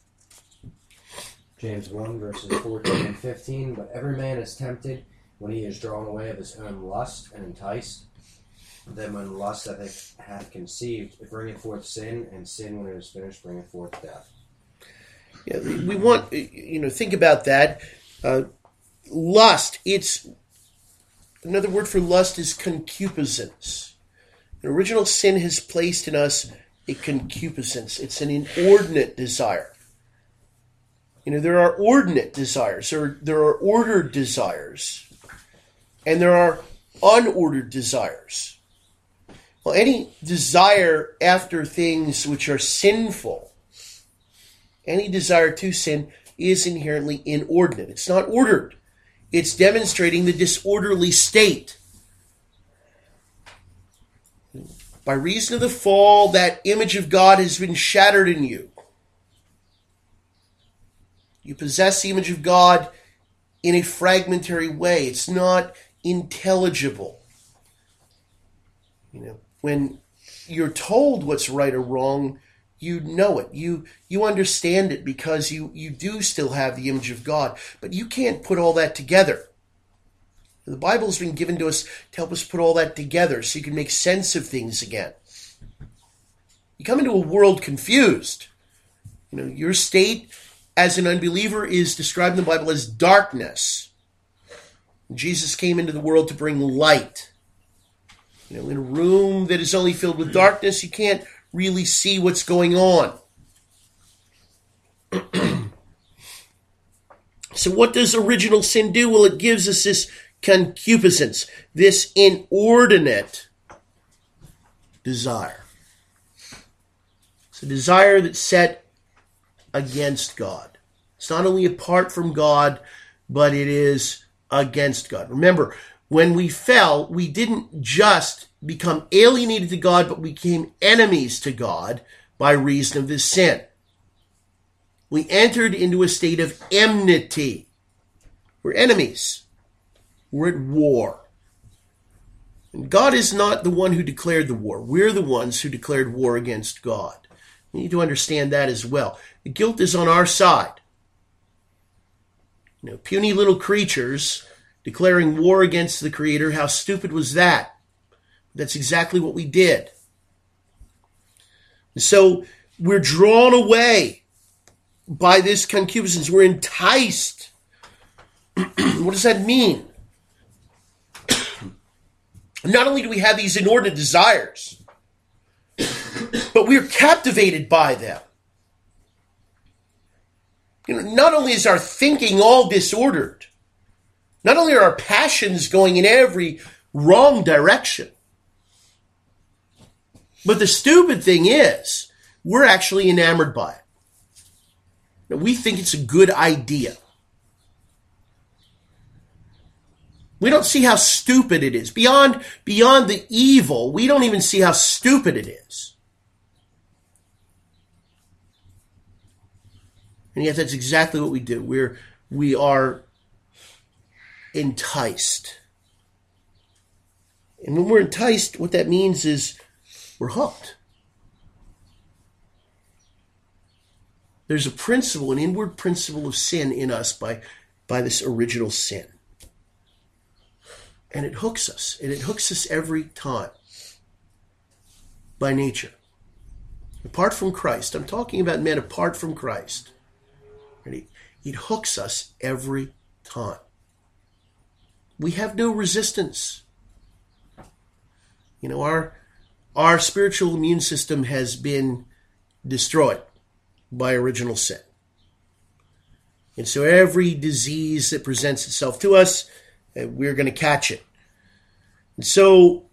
James 1, verses 14 and 15. But every man is tempted when he is drawn away of his own lust and enticed. Then when lust hath conceived, it bringeth forth sin, and sin, when it is finished, bringeth forth death. Yeah, we want, think about that. Lust, another word for lust is concupiscence. The original sin has placed in us a concupiscence. It's an inordinate desire. There are ordinate desires, or there are ordered desires, and there are unordered desires. Well, any desire after things which are sinful, any desire to sin, is inherently inordinate. It's not ordered. It's demonstrating the disorderly state. By reason of the fall, that image of God has been shattered in you. You possess the image of God in a fragmentary way. It's not intelligible. When you're told what's right or wrong, you know it. You understand it because you do still have the image of God. But you can't put all that together. The Bible has been given to us to help us put all that together so you can make sense of things again. You come into a world confused. Your state as an unbeliever is described in the Bible as darkness. Jesus came into the world to bring light. In a room that is only filled with darkness, you can't really see what's going on. So what does original sin do? Well, it gives us this concupiscence, this inordinate desire. It's a desire that's set against God. It's not only apart from God, but it is against God. Remember, when we fell, we didn't just become alienated to God, but we became enemies to God by reason of this sin. We entered into a state of enmity. We're enemies. We're at war. And God is not the one who declared the war. We're the ones who declared war against God. We need to understand that as well. The guilt is on our side. Puny little creatures declaring war against the Creator, how stupid was that? That's exactly what we did. And so we're drawn away by this concupiscence. We're enticed. What does that mean? Not only do we have these inordinate desires, but we're captivated by them. Not only is our thinking all disordered, not only are our passions going in every wrong direction, but the stupid thing is, we're actually enamored by it. Now, we think it's a good idea. We don't see how stupid it is. Beyond the evil, we don't even see how stupid it is. And yet that's exactly what we do. We are enticed. And when we're enticed, what that means is we're hooked. There's a principle, an inward principle of sin in us by this original sin. And it hooks us. And it hooks us every time. By nature. Apart from Christ. I'm talking about men apart from Christ. It hooks us every time. We have no resistance. Our spiritual immune system has been destroyed by original sin. And so every disease that presents itself to us, we're going to catch it. And so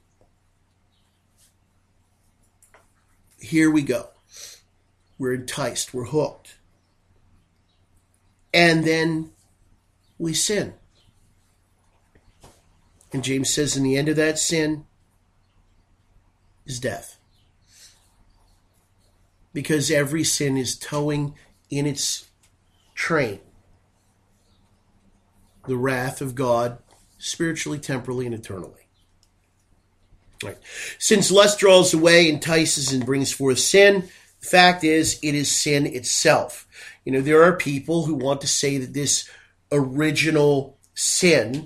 here we go. We're enticed. We're hooked. And then we sin. And James says in the end of that sin is death. Because every sin is towing in its train the wrath of God, spiritually, temporally, and eternally. Right. Since lust draws away, entices, and brings forth sin, the fact is, it is sin itself. There are people who want to say that this original sin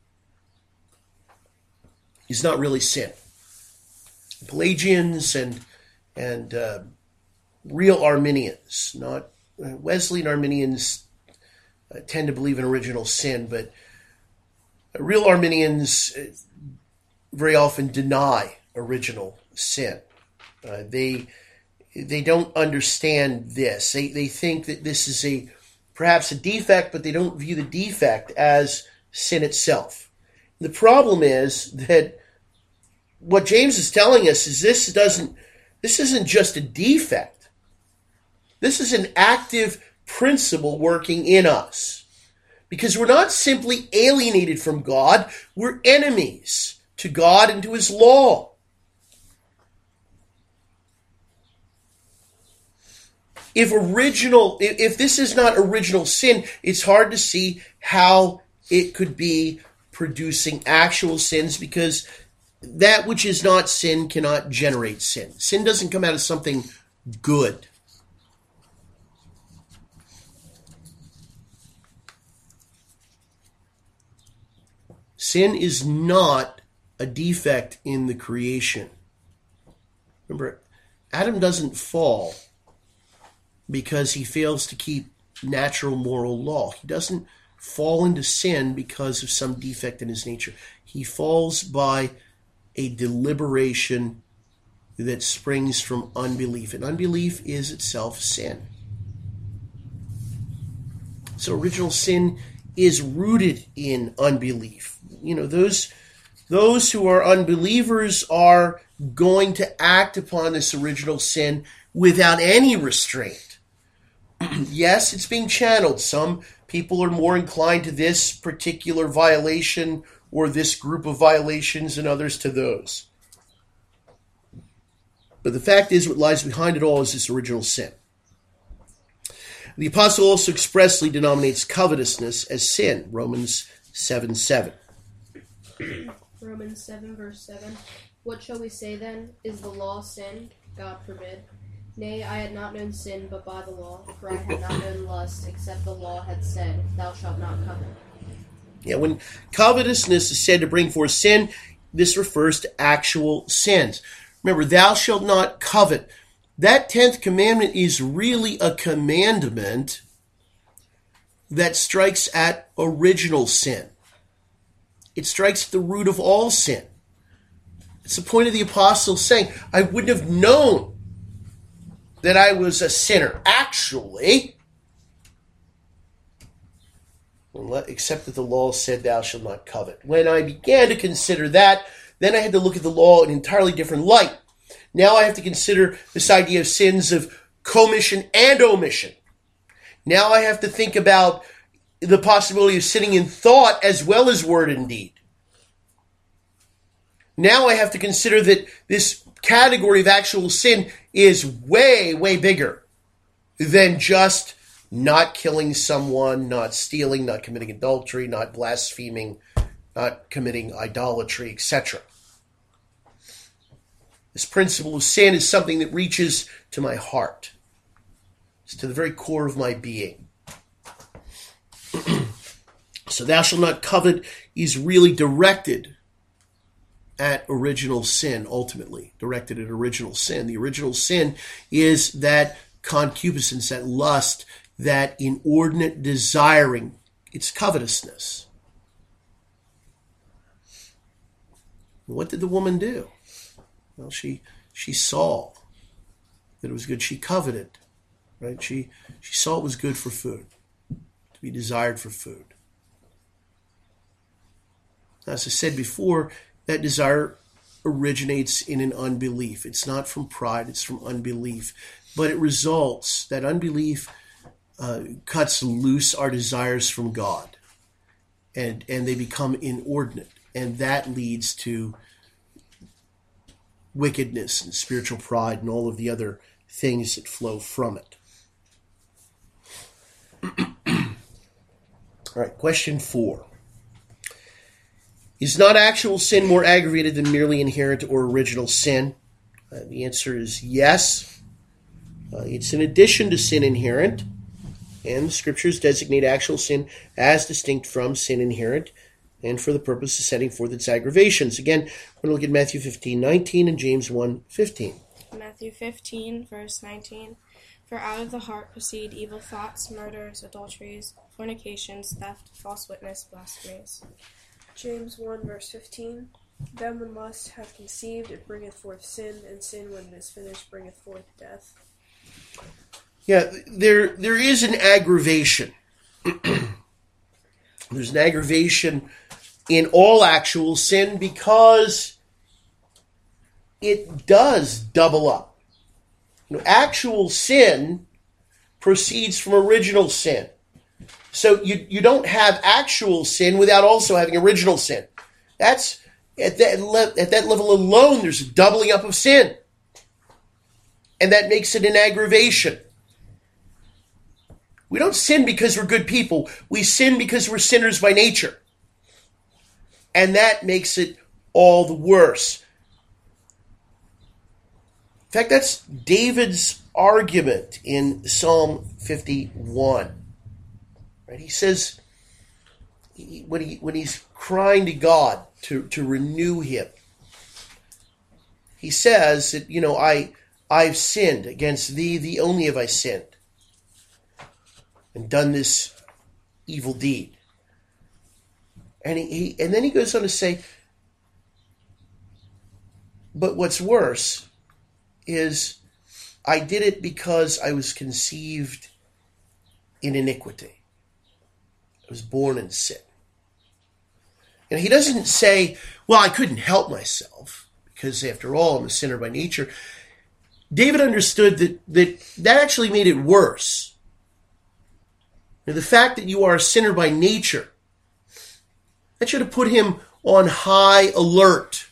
is not really sin. Pelagians and real Arminians, not Wesleyan Arminians, tend to believe in original sin, but real Arminians very often deny original sin. They don't understand this. They think that this is perhaps a defect, but they don't view the defect as sin itself. The problem is that what James is telling us is this isn't just a defect. This is an active principle working in us. Because we're not simply alienated from God, we're enemies to God and to His law. If this is not original sin, it's hard to see how it could be producing actual sins, because that which is not sin cannot generate sin. Sin doesn't come out of something good. Sin is not a defect in the creation. Remember, Adam doesn't fall because he fails to keep natural moral law. He doesn't fall into sin because of some defect in his nature. He falls by a deliberation that springs from unbelief. And unbelief is itself sin. So original sin is rooted in unbelief. Those who are unbelievers are going to act upon this original sin without any restraint. Yes, it's being channeled. Some people are more inclined to this particular violation or this group of violations and others to those. But the fact is, what lies behind it all is this original sin. The apostle also expressly denominates covetousness as sin, Romans 7:7. Romans 7, verse 7. What shall we say then? Is the law sin? God forbid. Nay, I had not known sin but by the law, for I had not known lust, except the law had said, Thou shalt not covet. Yeah, when covetousness is said to bring forth sin, this refers to actual sins. Remember, thou shalt not covet. That 10th commandment is really a commandment that strikes at original sin. It strikes at the root of all sin. It's the point of the apostle saying, I wouldn't have known that I was a sinner, actually, except that the law said, thou shalt not covet. When I began to consider that, then I had to look at the law in an entirely different light. Now I have to consider this idea of sins of commission and omission. Now I have to think about the possibility of sinning in thought as well as word and deed. Now I have to consider that this category of actual sin is way, way bigger than just not killing someone, not stealing, not committing adultery, not blaspheming, not committing idolatry, etc. This principle of sin is something that reaches to my heart. It's to the very core of my being. So thou shalt not covet is really directed at original sin, ultimately. Directed at original sin. The original sin is that concupiscence, that lust, that inordinate desiring. It's covetousness. What did the woman do? Well, she saw that it was good. She coveted, right? She saw it was good for food, to be desired for food. As I said before, that desire originates in an unbelief. It's not from pride, it's from unbelief. But it results, that unbelief cuts loose our desires from God. And they become inordinate. And that leads to wickedness and spiritual pride and all of the other things that flow from it. All right, question 4. Is not actual sin more aggravated than merely inherent or original sin? The answer is yes. It's in addition to sin inherent, and the scriptures designate actual sin as distinct from sin inherent, and for the purpose of setting forth its aggravations. Again, we're going to look at Matthew 15:19 and James 1:15. Matthew 15, verse 19. For out of the heart proceed evil thoughts, murders, adulteries, fornications, theft, false witness, blasphemies. James 1, verse 15. Then when lust hath conceived, it bringeth forth sin, and sin, when it is finished, bringeth forth death. Yeah, there is an aggravation. There's an aggravation in all actual sin because it does double up. Actual sin proceeds from original sin. So you don't have actual sin without also having original sin. That's at that level alone, there's a doubling up of sin. And that makes it an aggravation. We don't sin because we're good people. We sin because we're sinners by nature. And that makes it all the worse. In fact, that's David's argument in Psalm 51. Right? He says, when he's crying to God to renew him, he says that, I've sinned against thee, thee only have I sinned, and done this evil deed. And then he goes on to say, but what's worse is I did it because I was conceived in iniquity. I was born in sin. And he doesn't say, well, I couldn't help myself because after all, I'm a sinner by nature. David understood that actually made it worse. Now, the fact that you are a sinner by nature, that should have put him on high alert.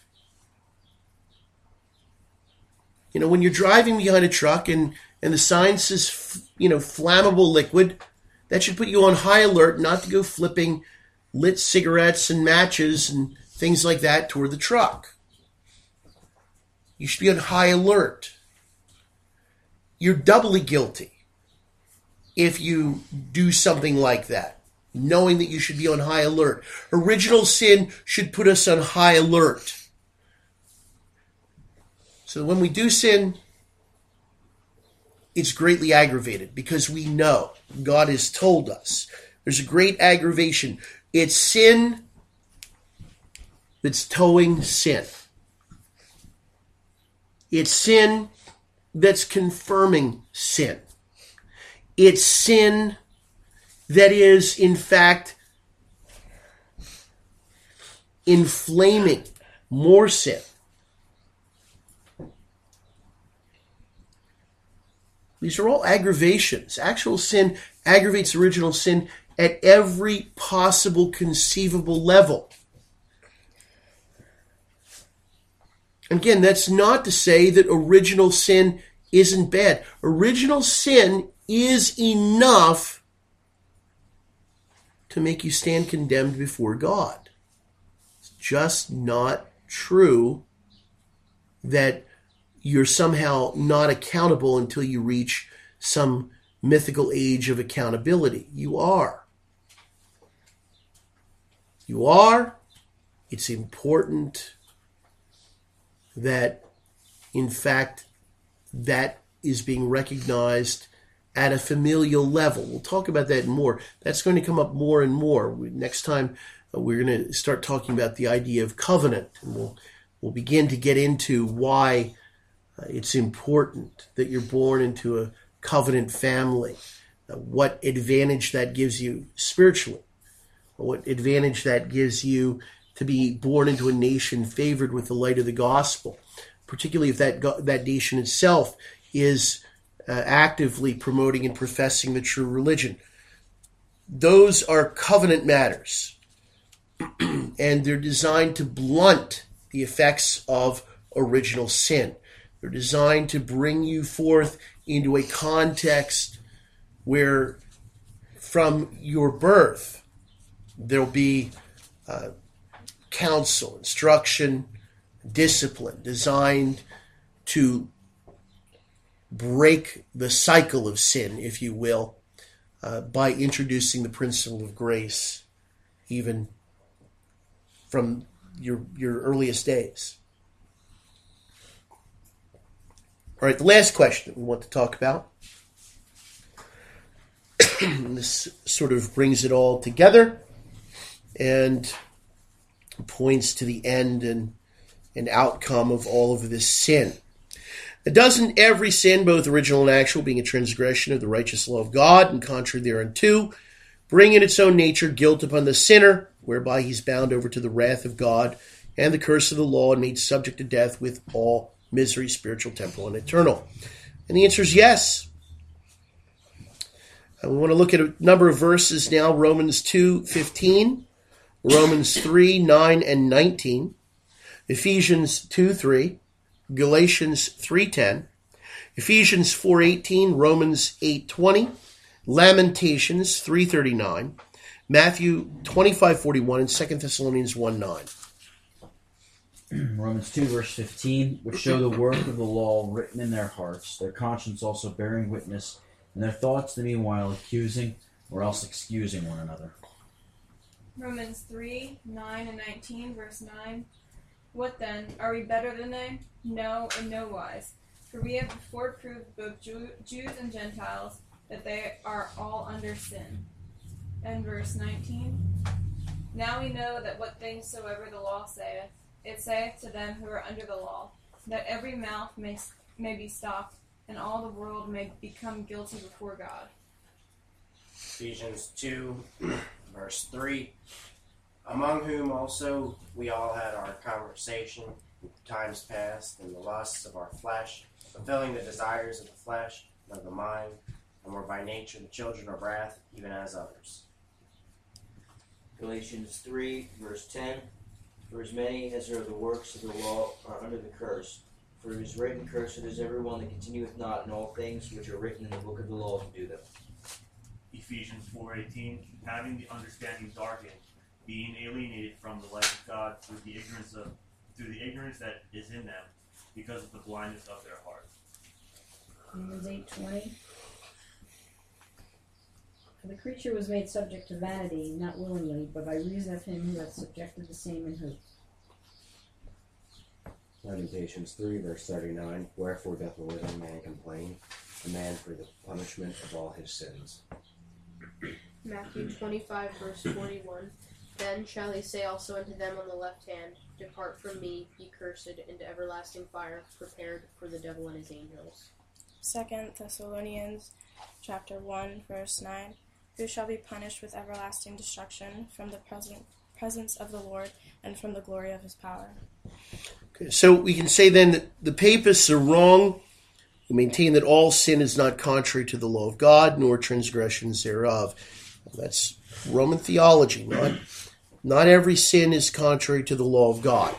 When you're driving behind a truck and the sign says, flammable liquid, that should put you on high alert not to go flipping lit cigarettes and matches and things like that toward the truck. You should be on high alert. You're doubly guilty if you do something like that, knowing that you should be on high alert. Original sin should put us on high alert. So when we do sin, it's greatly aggravated because we know God has told us there's a great aggravation. It's sin that's towing sin. It's sin that's confirming sin. It's sin that is, in fact, inflaming more sin. These are all aggravations. Actual sin aggravates original sin at every possible conceivable level. Again, that's not to say that original sin isn't bad. Original sin is enough to make you stand condemned before God. It's just not true that you're somehow not accountable until you reach some mythical age of accountability. You are. You are. It's important that, in fact, that is being recognized at a familial level. We'll talk about that more. That's going to come up more and more. Next time, we're going to start talking about the idea of covenant, and we'll we'll begin to get into why it's important that you're born into a covenant family, what advantage that gives you spiritually, what advantage that gives you to be born into a nation favored with the light of the gospel, particularly if that nation itself is actively promoting and professing the true religion. Those are covenant matters, and they're designed to blunt the effects of original sin. They're designed to bring you forth into a context where from your birth there'll be counsel, instruction, discipline designed to break the cycle of sin, if you will, by introducing the principle of grace even from your earliest days. All right, the last question that we want to talk about. This sort of brings it all together and points to the end and outcome of all of this sin. Doesn't every sin, both original and actual, being a transgression of the righteous law of God and contrary thereunto, bring in its own nature guilt upon the sinner, whereby he's bound over to the wrath of God and the curse of the law and made subject to death with all misery, spiritual, temporal, and eternal? And the answer is yes. We want to look at a number of verses now. Romans 2:15, Romans 3:9 and 19, Ephesians 2:3, Galatians 3:10, Ephesians 4:18, Romans 8:20, Lamentations 3:39, Matthew 25:41, and 2 Thessalonians 1:9. Romans 2, verse 15, which show the work of the law written in their hearts, their conscience also bearing witness, and their thoughts the meanwhile accusing or else excusing one another. Romans 3:9 and 19, verse 9. What then? Are we better than they? No, in no wise. For we have before proved both Jews and Gentiles that they are all under sin. And verse 19. Now we know that what things soever the law saith, it saith to them who are under the law, that every mouth may be stopped, and all the world may become guilty before God. Ephesians 2, verse 3. Among whom also we all had our conversation in times past in the lusts of our flesh, fulfilling the desires of the flesh and of the mind, and were by nature the children of wrath, even as others. Galatians 3, verse 10. For as many as are of the works of the law are under the curse. For it is written, Cursed is everyone that continueth not in all things which are written in the book of the law to do them. Ephesians 4:18, having the understanding darkened, being alienated from the light of God through the ignorance that is in them, because of the blindness of their heart. Romans 8:20. For the creature was made subject to vanity, not willingly, but by reason of him who hath subjected the same in hope. Lamentations 3, verse 39. Wherefore doth the living man complain, a man for the punishment of all his sins. Matthew 25, verse 41. Then shall he say also unto them on the left hand, Depart from me, ye cursed, into everlasting fire, prepared for the devil and his angels. 2 Thessalonians chapter 1, verse 9. Who shall be punished with everlasting destruction from the presence of the Lord and from the glory of his power. Okay, so we can say then that the papists are wrong who maintain that all sin is not contrary to the law of God, nor transgressions thereof. That's Roman theology. Not every sin is contrary to the law of God.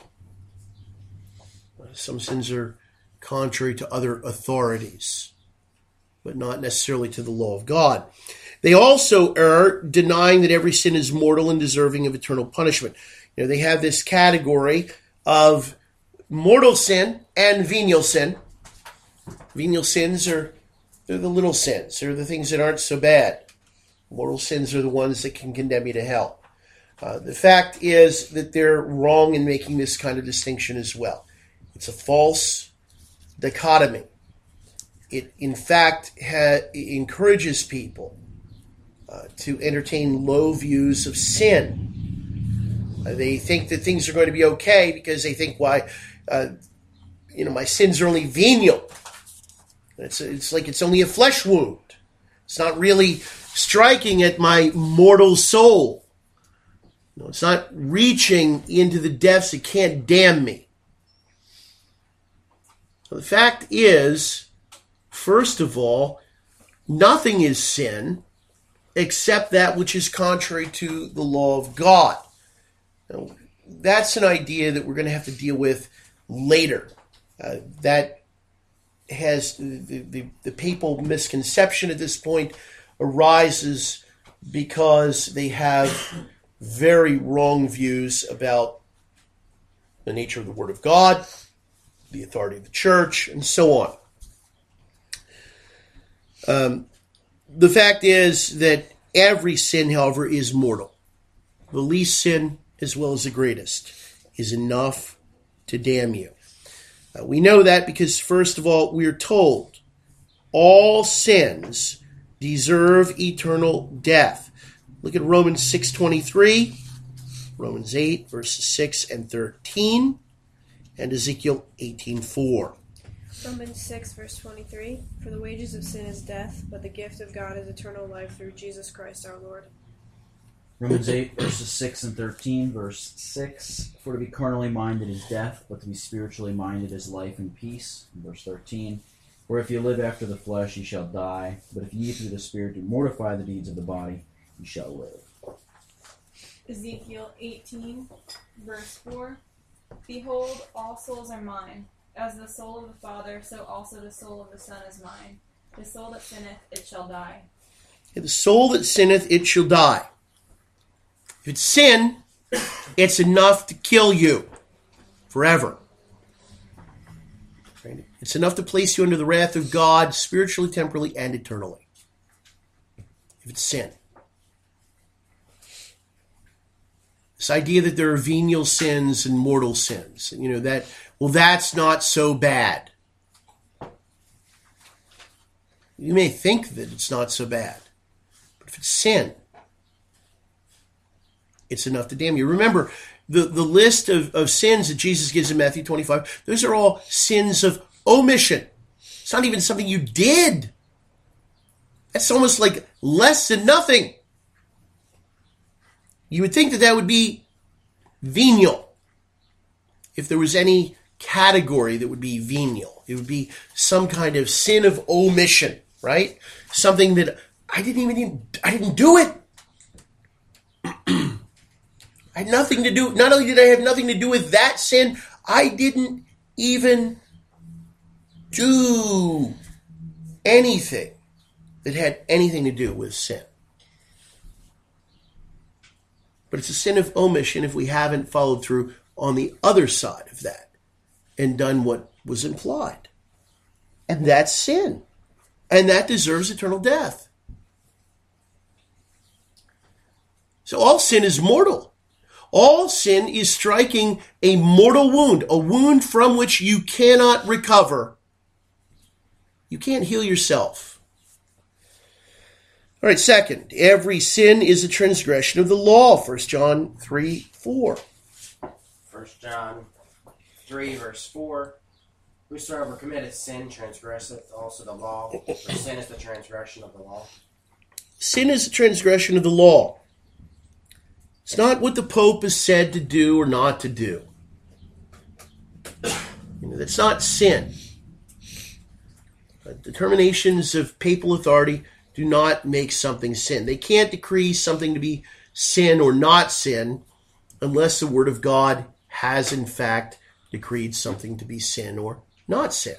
Some sins are contrary to other authorities, but not necessarily to the law of God. They also err, denying that every sin is mortal and deserving of eternal punishment. You know, they have this category of mortal sin and venial sin. Venial sins they're the little sins. They're the things that aren't so bad. Mortal sins are the ones that can condemn you to hell. The fact is that they're wrong in making this kind of distinction as well. It's a false dichotomy. It, in fact, encourages people to entertain low views of sin. They think that things are going to be okay because they think, why, my sins are only venial. It's like it's only a flesh wound. It's not really striking at my mortal soul. No, it's not reaching into the depths. It can't damn me. So the fact is, first of all, nothing is sin except that which is contrary to the law of God. Now, that's an idea that we're going to have to deal with later. That has the papal misconception at this point arises because they have very wrong views about the nature of the Word of God, the authority of the Church, and so on. The fact is that every sin, however, is mortal. The least sin, as well as the greatest, is enough to damn you. We know that because, first of all, we are told all sins deserve eternal death. Look at Romans 6:23, Romans 8, verses 6 and 13, and Ezekiel 18:4. Romans 6, verse 23, for the wages of sin is death, but the gift of God is eternal life through Jesus Christ our Lord. Romans 8, verses 6 and 13, verse 6, for to be carnally minded is death, but to be spiritually minded is life and peace. And verse 13, for if you live after the flesh, ye shall die, but if ye through the Spirit do mortify the deeds of the body, ye shall live. Ezekiel 18, verse 4, behold, all souls are mine. As the soul of the Father, so also the soul of the Son is mine. The soul that sinneth, it shall die. The soul that sinneth, it shall die. If it's sin, it's enough to kill you forever. Right? It's enough to place you under the wrath of God, spiritually, temporally, and eternally. If it's sin. This idea that there are venial sins and mortal sins, that's not so bad. You may think that it's not so bad, but if it's sin, it's enough to damn you. Remember, the list of sins that Jesus gives in Matthew 25, those are all sins of omission. It's not even something you did. That's almost like less than nothing. You would think that would be venial. If there was any category that would be venial, it would be some kind of sin of omission, right? Something that I didn't do it. I had nothing to do. Not only did I have nothing to do with that sin, I didn't even do anything that had anything to do with sin. But it's a sin of omission if we haven't followed through on the other side of that and done what was implied. And that's sin. And that deserves eternal death. So all sin is mortal. All sin is striking a mortal wound, a wound from which you cannot recover. You can't heal yourself. All right, second, every sin is a transgression of the law. 1 John 3:4. 1 John 3, verse 4. Whosoever committeth sin transgresseth also the law, for sin is the transgression of the law. Sin is a transgression of the law. It's not what the Pope is said to do or not to do. That's not sin. Determinations of papal authority do not make something sin. They can't decree something to be sin or not sin unless the Word of God has in fact decreed something to be sin or not sin.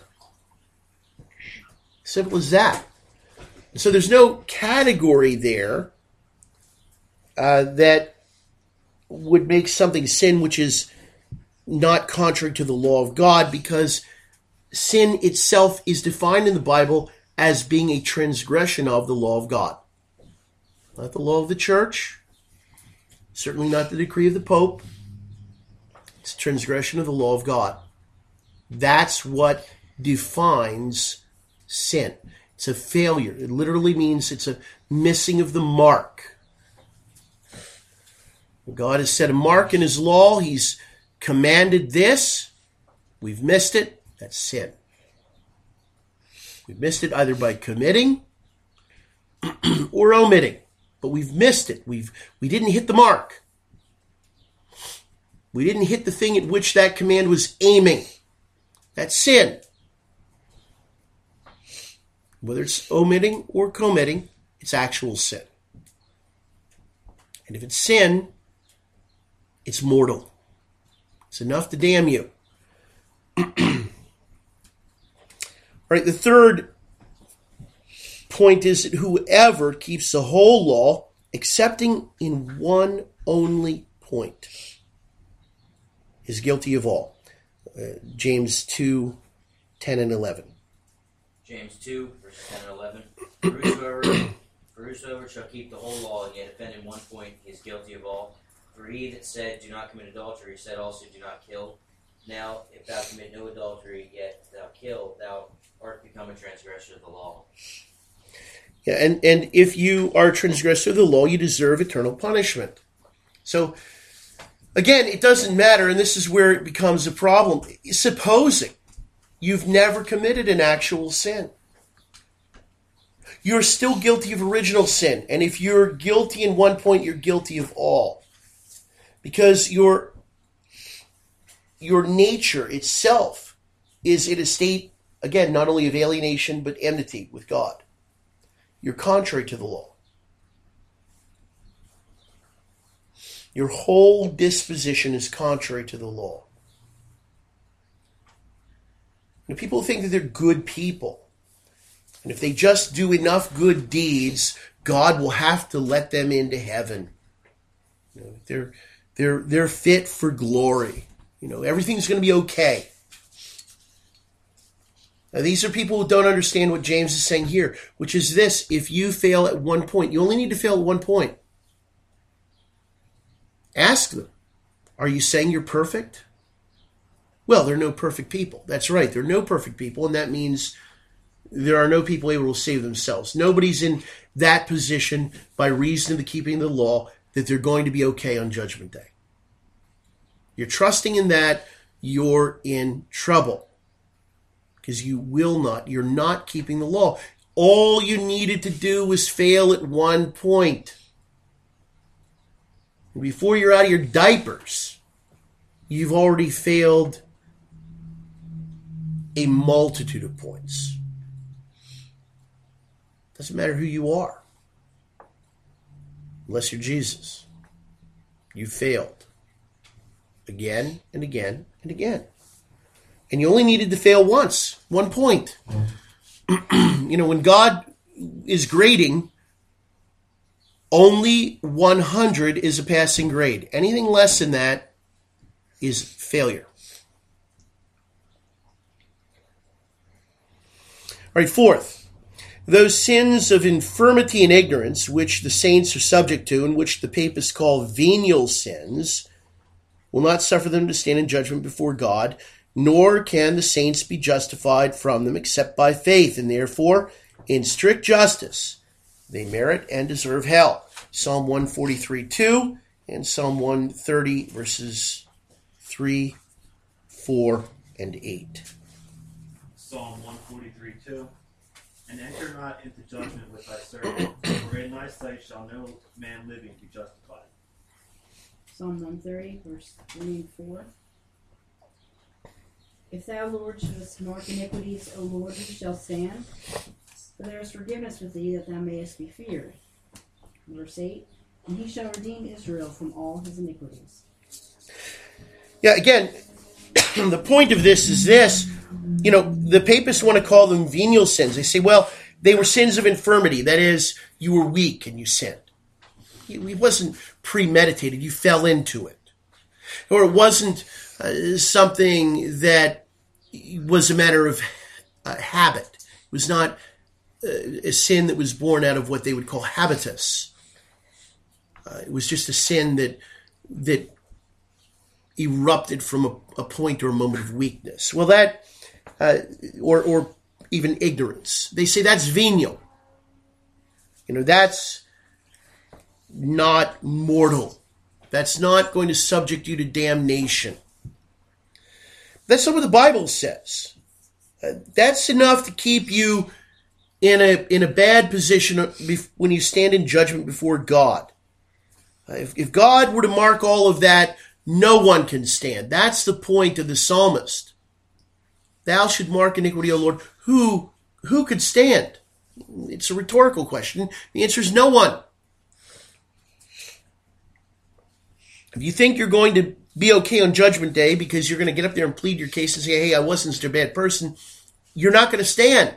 Simple as that. So there's no category there that would make something sin which is not contrary to the law of God, because sin itself is defined in the Bible as being a transgression of the law of God. Not the law of the church, certainly not the decree of the Pope. It's a transgression of the law of God. That's what defines sin. It's a failure. It literally means it's a missing of the mark. God has set a mark in His law. He's commanded this. We've missed it. That's sin. We've missed it either by committing or omitting. But we've missed it. We didn't hit the mark. We didn't hit the thing at which that command was aiming. That's sin. Whether it's omitting or committing, it's actual sin. And if it's sin, it's mortal. It's enough to damn you. All right, the third point is that whoever keeps the whole law, excepting in one only point, is guilty of all. James 2, 10 and 11. James 2, verses 10 and 11. For whosoever shall keep the whole law and yet offend in one point, he is guilty of all. For he that said, do not commit adultery, said also, do not kill. Now, if thou commit no adultery, yet thou kill, thou art become a transgressor of the law. Yeah, and if you are a transgressor of the law, you deserve eternal punishment. So, again, it doesn't matter, and this is where it becomes a problem. Supposing you've never committed an actual sin, you're still guilty of original sin. And if you're guilty in one point, you're guilty of all. Because your nature itself is in a state, again, not only of alienation, but enmity with God. You're contrary to the law. Your whole disposition is contrary to the law. You know, people think that they're good people. And if they just do enough good deeds, God will have to let them into heaven. You know, they're fit for glory. You know, everything's going to be okay. Now, these are people who don't understand what James is saying here, which is this: if you fail at one point, you only need to fail at one point. Ask them, are you saying you're perfect? Well, there are no perfect people. That's right, there are no perfect people, and that means there are no people able to save themselves. Nobody's in that position by reason of the keeping of the law that they're going to be okay on Judgment Day. You're trusting in that, you're in trouble. Because you're not keeping the law. All you needed to do was fail at one point. And before you're out of your diapers, you've already failed a multitude of points. Doesn't matter who you are. Unless you're Jesus. You failed. Again and again and again. And you only needed to fail once. 1 point. You know, when God is grading, only 100 is a passing grade. Anything less than that is failure. All right, fourth. Those sins of infirmity and ignorance, which the saints are subject to, and which the papists call venial sins, will not suffer them to stand in judgment before God, nor can the saints be justified from them except by faith, and therefore, in strict justice, they merit and deserve hell. Psalm 143:2 and Psalm 130, verses 3, 4, and 8. Psalm 143:2. And enter not into judgment with thy servant, for in thy sight shall no man living be justified. Psalm 130, verse 3 and 4. If thou, Lord, shouldest mark iniquities, O Lord, who shall stand? For there is forgiveness with thee, that thou mayest be feared. Verse 8. And he shall redeem Israel from all his iniquities. Yeah, again, the point of this is this. You know, the papists want to call them venial sins. They say, well, they were sins of infirmity. That is, you were weak and you sinned. It wasn't premeditated. You fell into it. Or it wasn't something that was a matter of habit. It was not a sin that was born out of what they would call habitus. It was just a sin that erupted from a point or a moment of weakness. Well, that, or even ignorance. They say that's venial. You know, that's not mortal. That's not going to subject you to damnation. That's not what the Bible says. That's enough to keep you in a bad position when you stand in judgment before God. If God were to mark all of that, no one can stand. That's the point of the psalmist. Thou should mark iniquity, O Lord. Who could stand? It's a rhetorical question. The answer is no one. If you think you're going to be okay on Judgment Day because you're going to get up there and plead your case and say, hey, I wasn't such a bad person, you're not going to stand.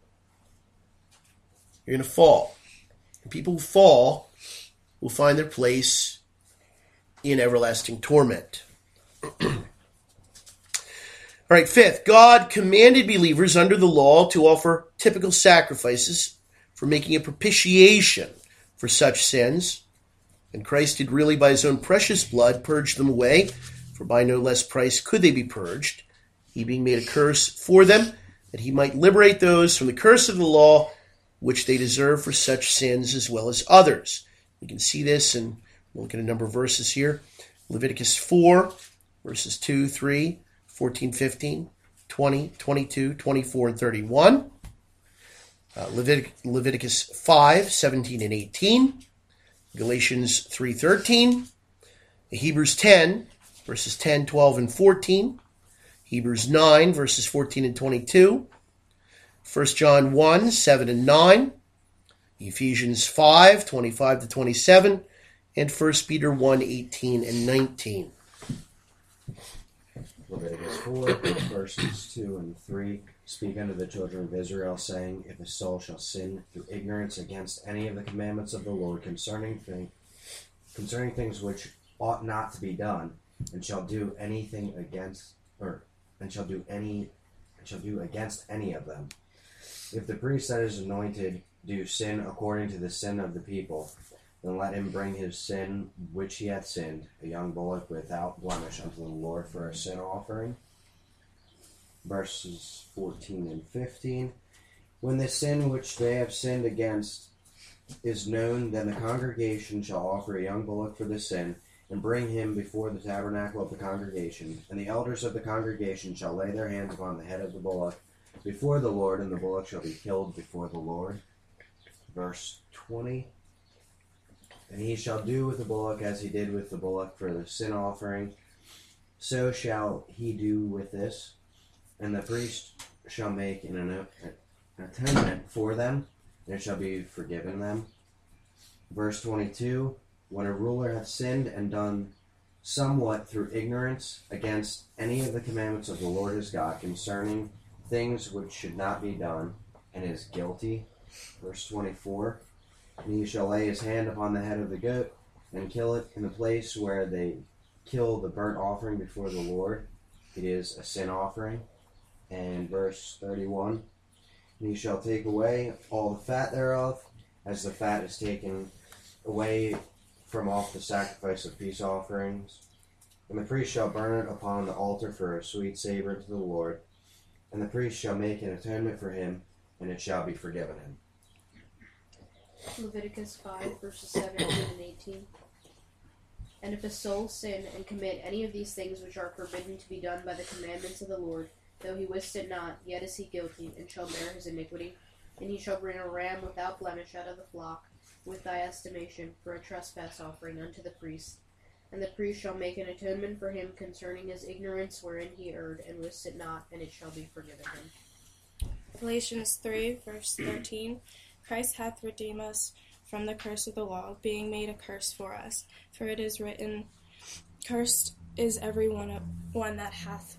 You're going to fall. And people who fall will find their place in everlasting torment. All right, fifth, God commanded believers under the law to offer typical sacrifices for making a propitiation for such sins. And Christ did really by his own precious blood purge them away, for by no less price could they be purged, he being made a curse for them, that he might liberate those from the curse of the law, which they deserve for such sins as well as others. You can see this, and we'll look at a number of verses here. Leviticus 4, verses 2, 3, 14, 15, 20, 22, 24, and 31. Leviticus 5, 17, and 18. Galatians 3:13. Hebrews 10, verses 10, 12, and 14. Hebrews 9, verses 14 and 22. 1 John 1, 7 and 9. Ephesians 5, 25 to 27. And 1 Peter 1, 18 and 19. Leviticus 4, verses 2 and 3, speak unto the children of Israel, saying, if a soul shall sin through ignorance against any of the commandments of the Lord concerning things which ought not to be done, and shall do anything against, and shall do against any of them. If the priest that is anointed do sin according to the sin of the people, then let him bring his sin which he hath sinned, a young bullock without blemish, unto the Lord for a sin offering. Verses 14 and 15. When the sin which they have sinned against is known, then the congregation shall offer a young bullock for the sin, and bring him before the tabernacle of the congregation. And the elders of the congregation shall lay their hands upon the head of the bullock before the Lord, and the bullock shall be killed before the Lord. Verse 20. And he shall do with the bullock as he did with the bullock for the sin offering, so shall he do with this. And the priest shall make an atonement for them, and it shall be forgiven them. Verse 22, when a ruler hath sinned and done somewhat through ignorance against any of the commandments of the Lord his God concerning things which should not be done, and is guilty. Verse 24, and he shall lay his hand upon the head of the goat, and kill it in the place where they kill the burnt offering before the Lord. It is a sin offering. And verse 31, and he shall take away all the fat thereof, as the fat is taken away from off the sacrifice of peace offerings. And the priest shall burn it upon the altar for a sweet savor to the Lord. And the priest shall make an atonement for him, and it shall be forgiven him. Leviticus 5, verses 17 and 18. And if a soul sin and commit any of these things which are forbidden to be done by the commandments of the Lord, though he wist it not, yet is he guilty, and shall bear his iniquity. And he shall bring a ram without blemish out of the flock, with thy estimation, for a trespass offering unto the priest. And the priest shall make an atonement for him concerning his ignorance wherein he erred, and wist it not, and it shall be forgiven him. Galatians 3, verse 13. Christ hath redeemed us from the curse of the law, being made a curse for us. For it is written, cursed is every one that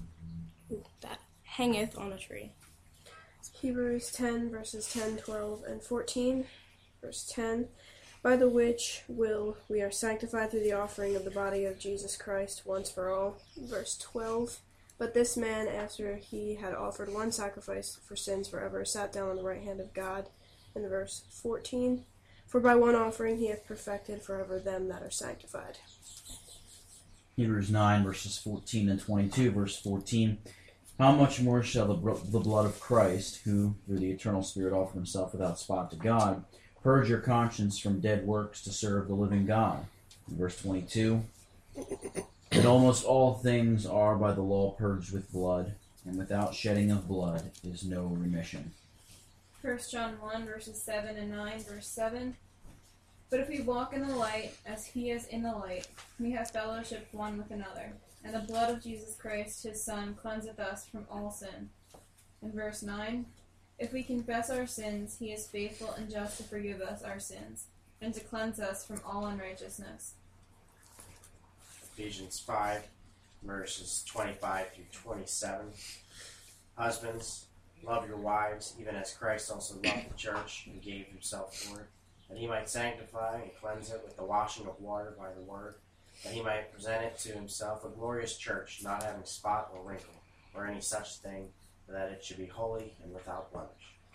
hangeth on a tree. Hebrews 10, verses 10, 12, and 14. Verse 10, by the which will we are sanctified through the offering of the body of Jesus Christ once for all. Verse 12, but this man, after he had offered one sacrifice for sins forever, sat down on the right hand of God. In verse 14, for by one offering he hath perfected forever them that are sanctified. Hebrews 9, verses 14 and 22. Verse 14, how much more shall the blood of Christ, who through the eternal Spirit offered himself without spot to God, purge your conscience from dead works to serve the living God? In verse 22, But almost all things are by the law purged with blood, and without shedding of blood is no remission. 1 John 1, verses 7 and 9, verse 7. But if we walk in the light, as he is in the light, we have fellowship one with another. And the blood of Jesus Christ, his Son, cleanseth us from all sin. And verse 9. If we confess our sins, he is faithful and just to forgive us our sins, and to cleanse us from all unrighteousness. Ephesians 5, verses 25 through 27. Husbands, love your wives, even as Christ also loved the church and gave himself for it, that he might sanctify and cleanse it with the washing of water by the word, that he might present it to himself a glorious church, not having spot or wrinkle, or any such thing, but that it should be holy and without blemish.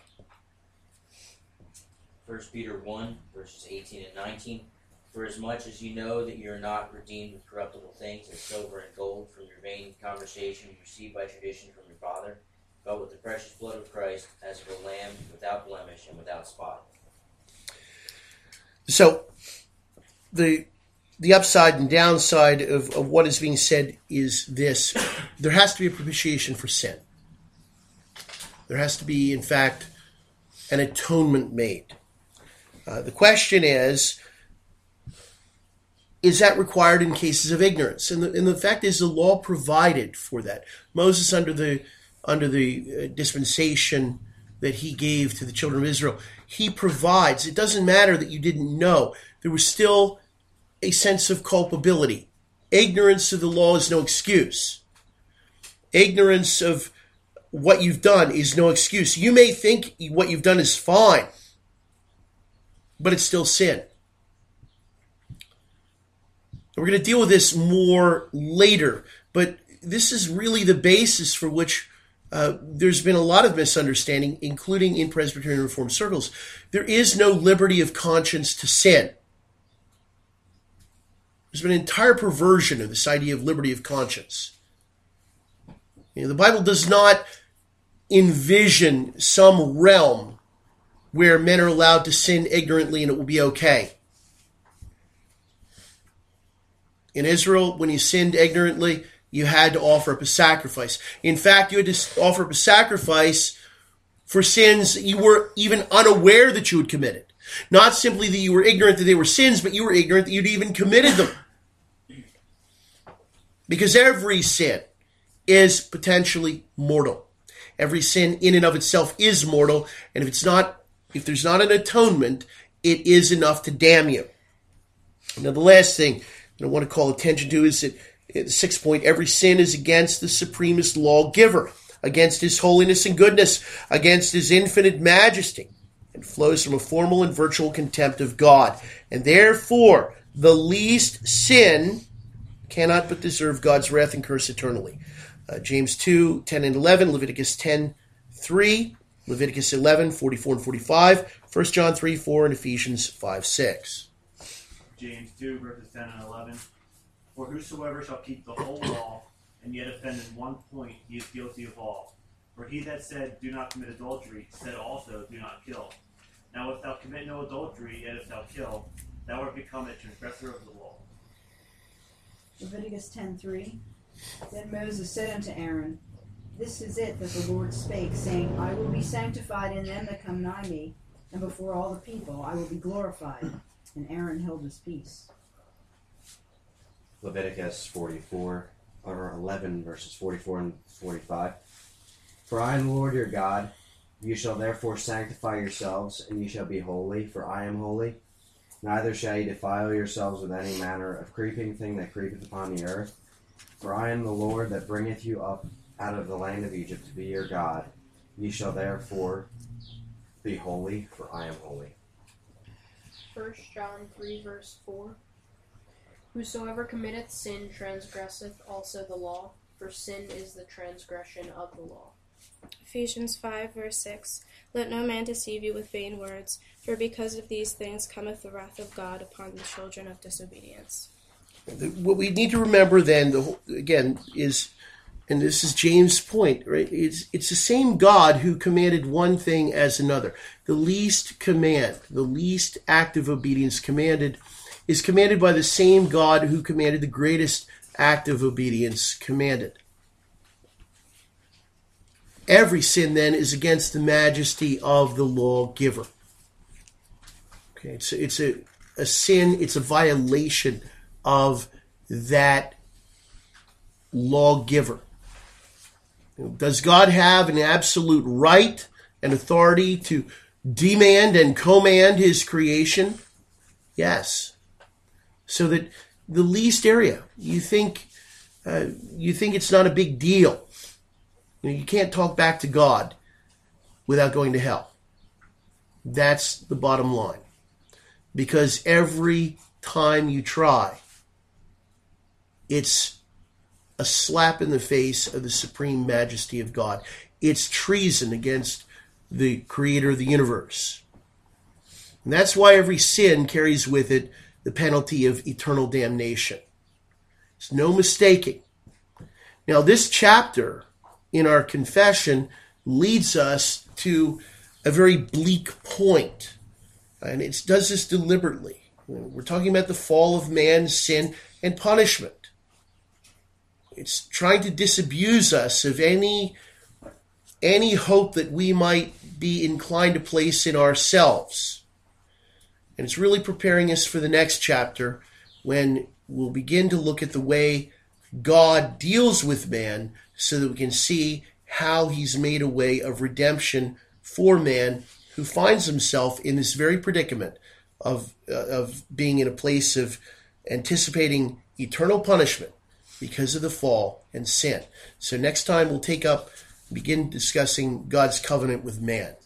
1 Peter 1, verses 18 and 19. For as much as you know that you are not redeemed with corruptible things, as silver and gold, from your vain conversation received by tradition from your father, but with the precious blood of Christ, as of a lamb, without blemish and without spot. So, the upside and downside of what is being said is this. There has to be a propitiation for sin. There has to be, in fact, an atonement made. The question is that required in cases of ignorance? And the fact is, the law provided for that. Moses, under the dispensation that he gave to the children of Israel, he provides. It doesn't matter that you didn't know. There was still a sense of culpability. Ignorance of the law is no excuse. Ignorance of what you've done is no excuse. You may think what you've done is fine, but it's still sin. We're going to deal with this more later, but this is really the basis for which there's been a lot of misunderstanding, including in Presbyterian Reformed circles. There is no liberty of conscience to sin. There's been an entire perversion of this idea of liberty of conscience. The Bible does not envision some realm where men are allowed to sin ignorantly and it will be okay. In Israel, when you sinned ignorantly, you had to offer up a sacrifice. In fact, you had to offer up a sacrifice for sins that you were even unaware that you had committed. Not simply that you were ignorant that they were sins, but you were ignorant that you'd even committed them. Because every sin is potentially mortal. Every sin in and of itself is mortal, and if there's not an atonement, it is enough to damn you. Now, the last thing that I want to call attention to is that the 6th point, every sin is against the supremest lawgiver, against his holiness and goodness, against his infinite majesty, and flows from a formal and virtual contempt of God. And therefore, the least sin cannot but deserve God's wrath and curse eternally. James 2, 10 and 11, Leviticus 10, 3, Leviticus 11, 44 and 45, 1 John 3, 4, and Ephesians 5, 6. James 2, verses 10 and 11. For whosoever shall keep the whole law, and yet offend in one point, he is guilty of all. For he that said, do not commit adultery, said also, do not kill. Now if thou commit no adultery, yet if thou kill, thou art become a transgressor of the law. Leviticus 10:3. Then Moses said unto Aaron, This is it that the Lord spake, saying, I will be sanctified in them that come nigh me, and before all the people I will be glorified. And Aaron held his peace. Leviticus 11, verses 44 and 45. For I am the Lord your God. You shall therefore sanctify yourselves, and ye shall be holy, for I am holy. Neither shall ye defile yourselves with any manner of creeping thing that creepeth upon the earth. For I am the Lord that bringeth you up out of the land of Egypt to be your God. Ye shall therefore be holy, for I am holy. 1 John 3, verse 4. Whosoever committeth sin transgresseth also the law, for sin is the transgression of the law. Ephesians 5, verse 6. Let no man deceive you with vain words, for because of these things cometh the wrath of God upon the children of disobedience. What we need to remember then, again, is, and this is James' point, right? It's the same God who commanded one thing as another. The least command, the least act of obedience is commanded by the same God who commanded the greatest act of obedience commanded. Every sin then is against the majesty of the lawgiver. Okay, it's a sin, it's a violation of that lawgiver. Does God have an absolute right and authority to demand and command his creation? Yes. So that the least area, you think it's not a big deal. You can't talk back to God without going to hell. That's the bottom line. Because every time you try, it's a slap in the face of the supreme majesty of God. It's treason against the creator of the universe. And that's why every sin carries with it the penalty of eternal damnation. There's no mistaking. Now, this chapter in our confession leads us to a very bleak point. And it does this deliberately. We're talking about the fall of man, sin, and punishment. It's trying to disabuse us of any hope that we might be inclined to place in ourselves. And it's really preparing us for the next chapter when we'll begin to look at the way God deals with man so that we can see how he's made a way of redemption for man who finds himself in this very predicament of being in a place of anticipating eternal punishment because of the fall and sin. So next time we'll begin discussing God's covenant with man.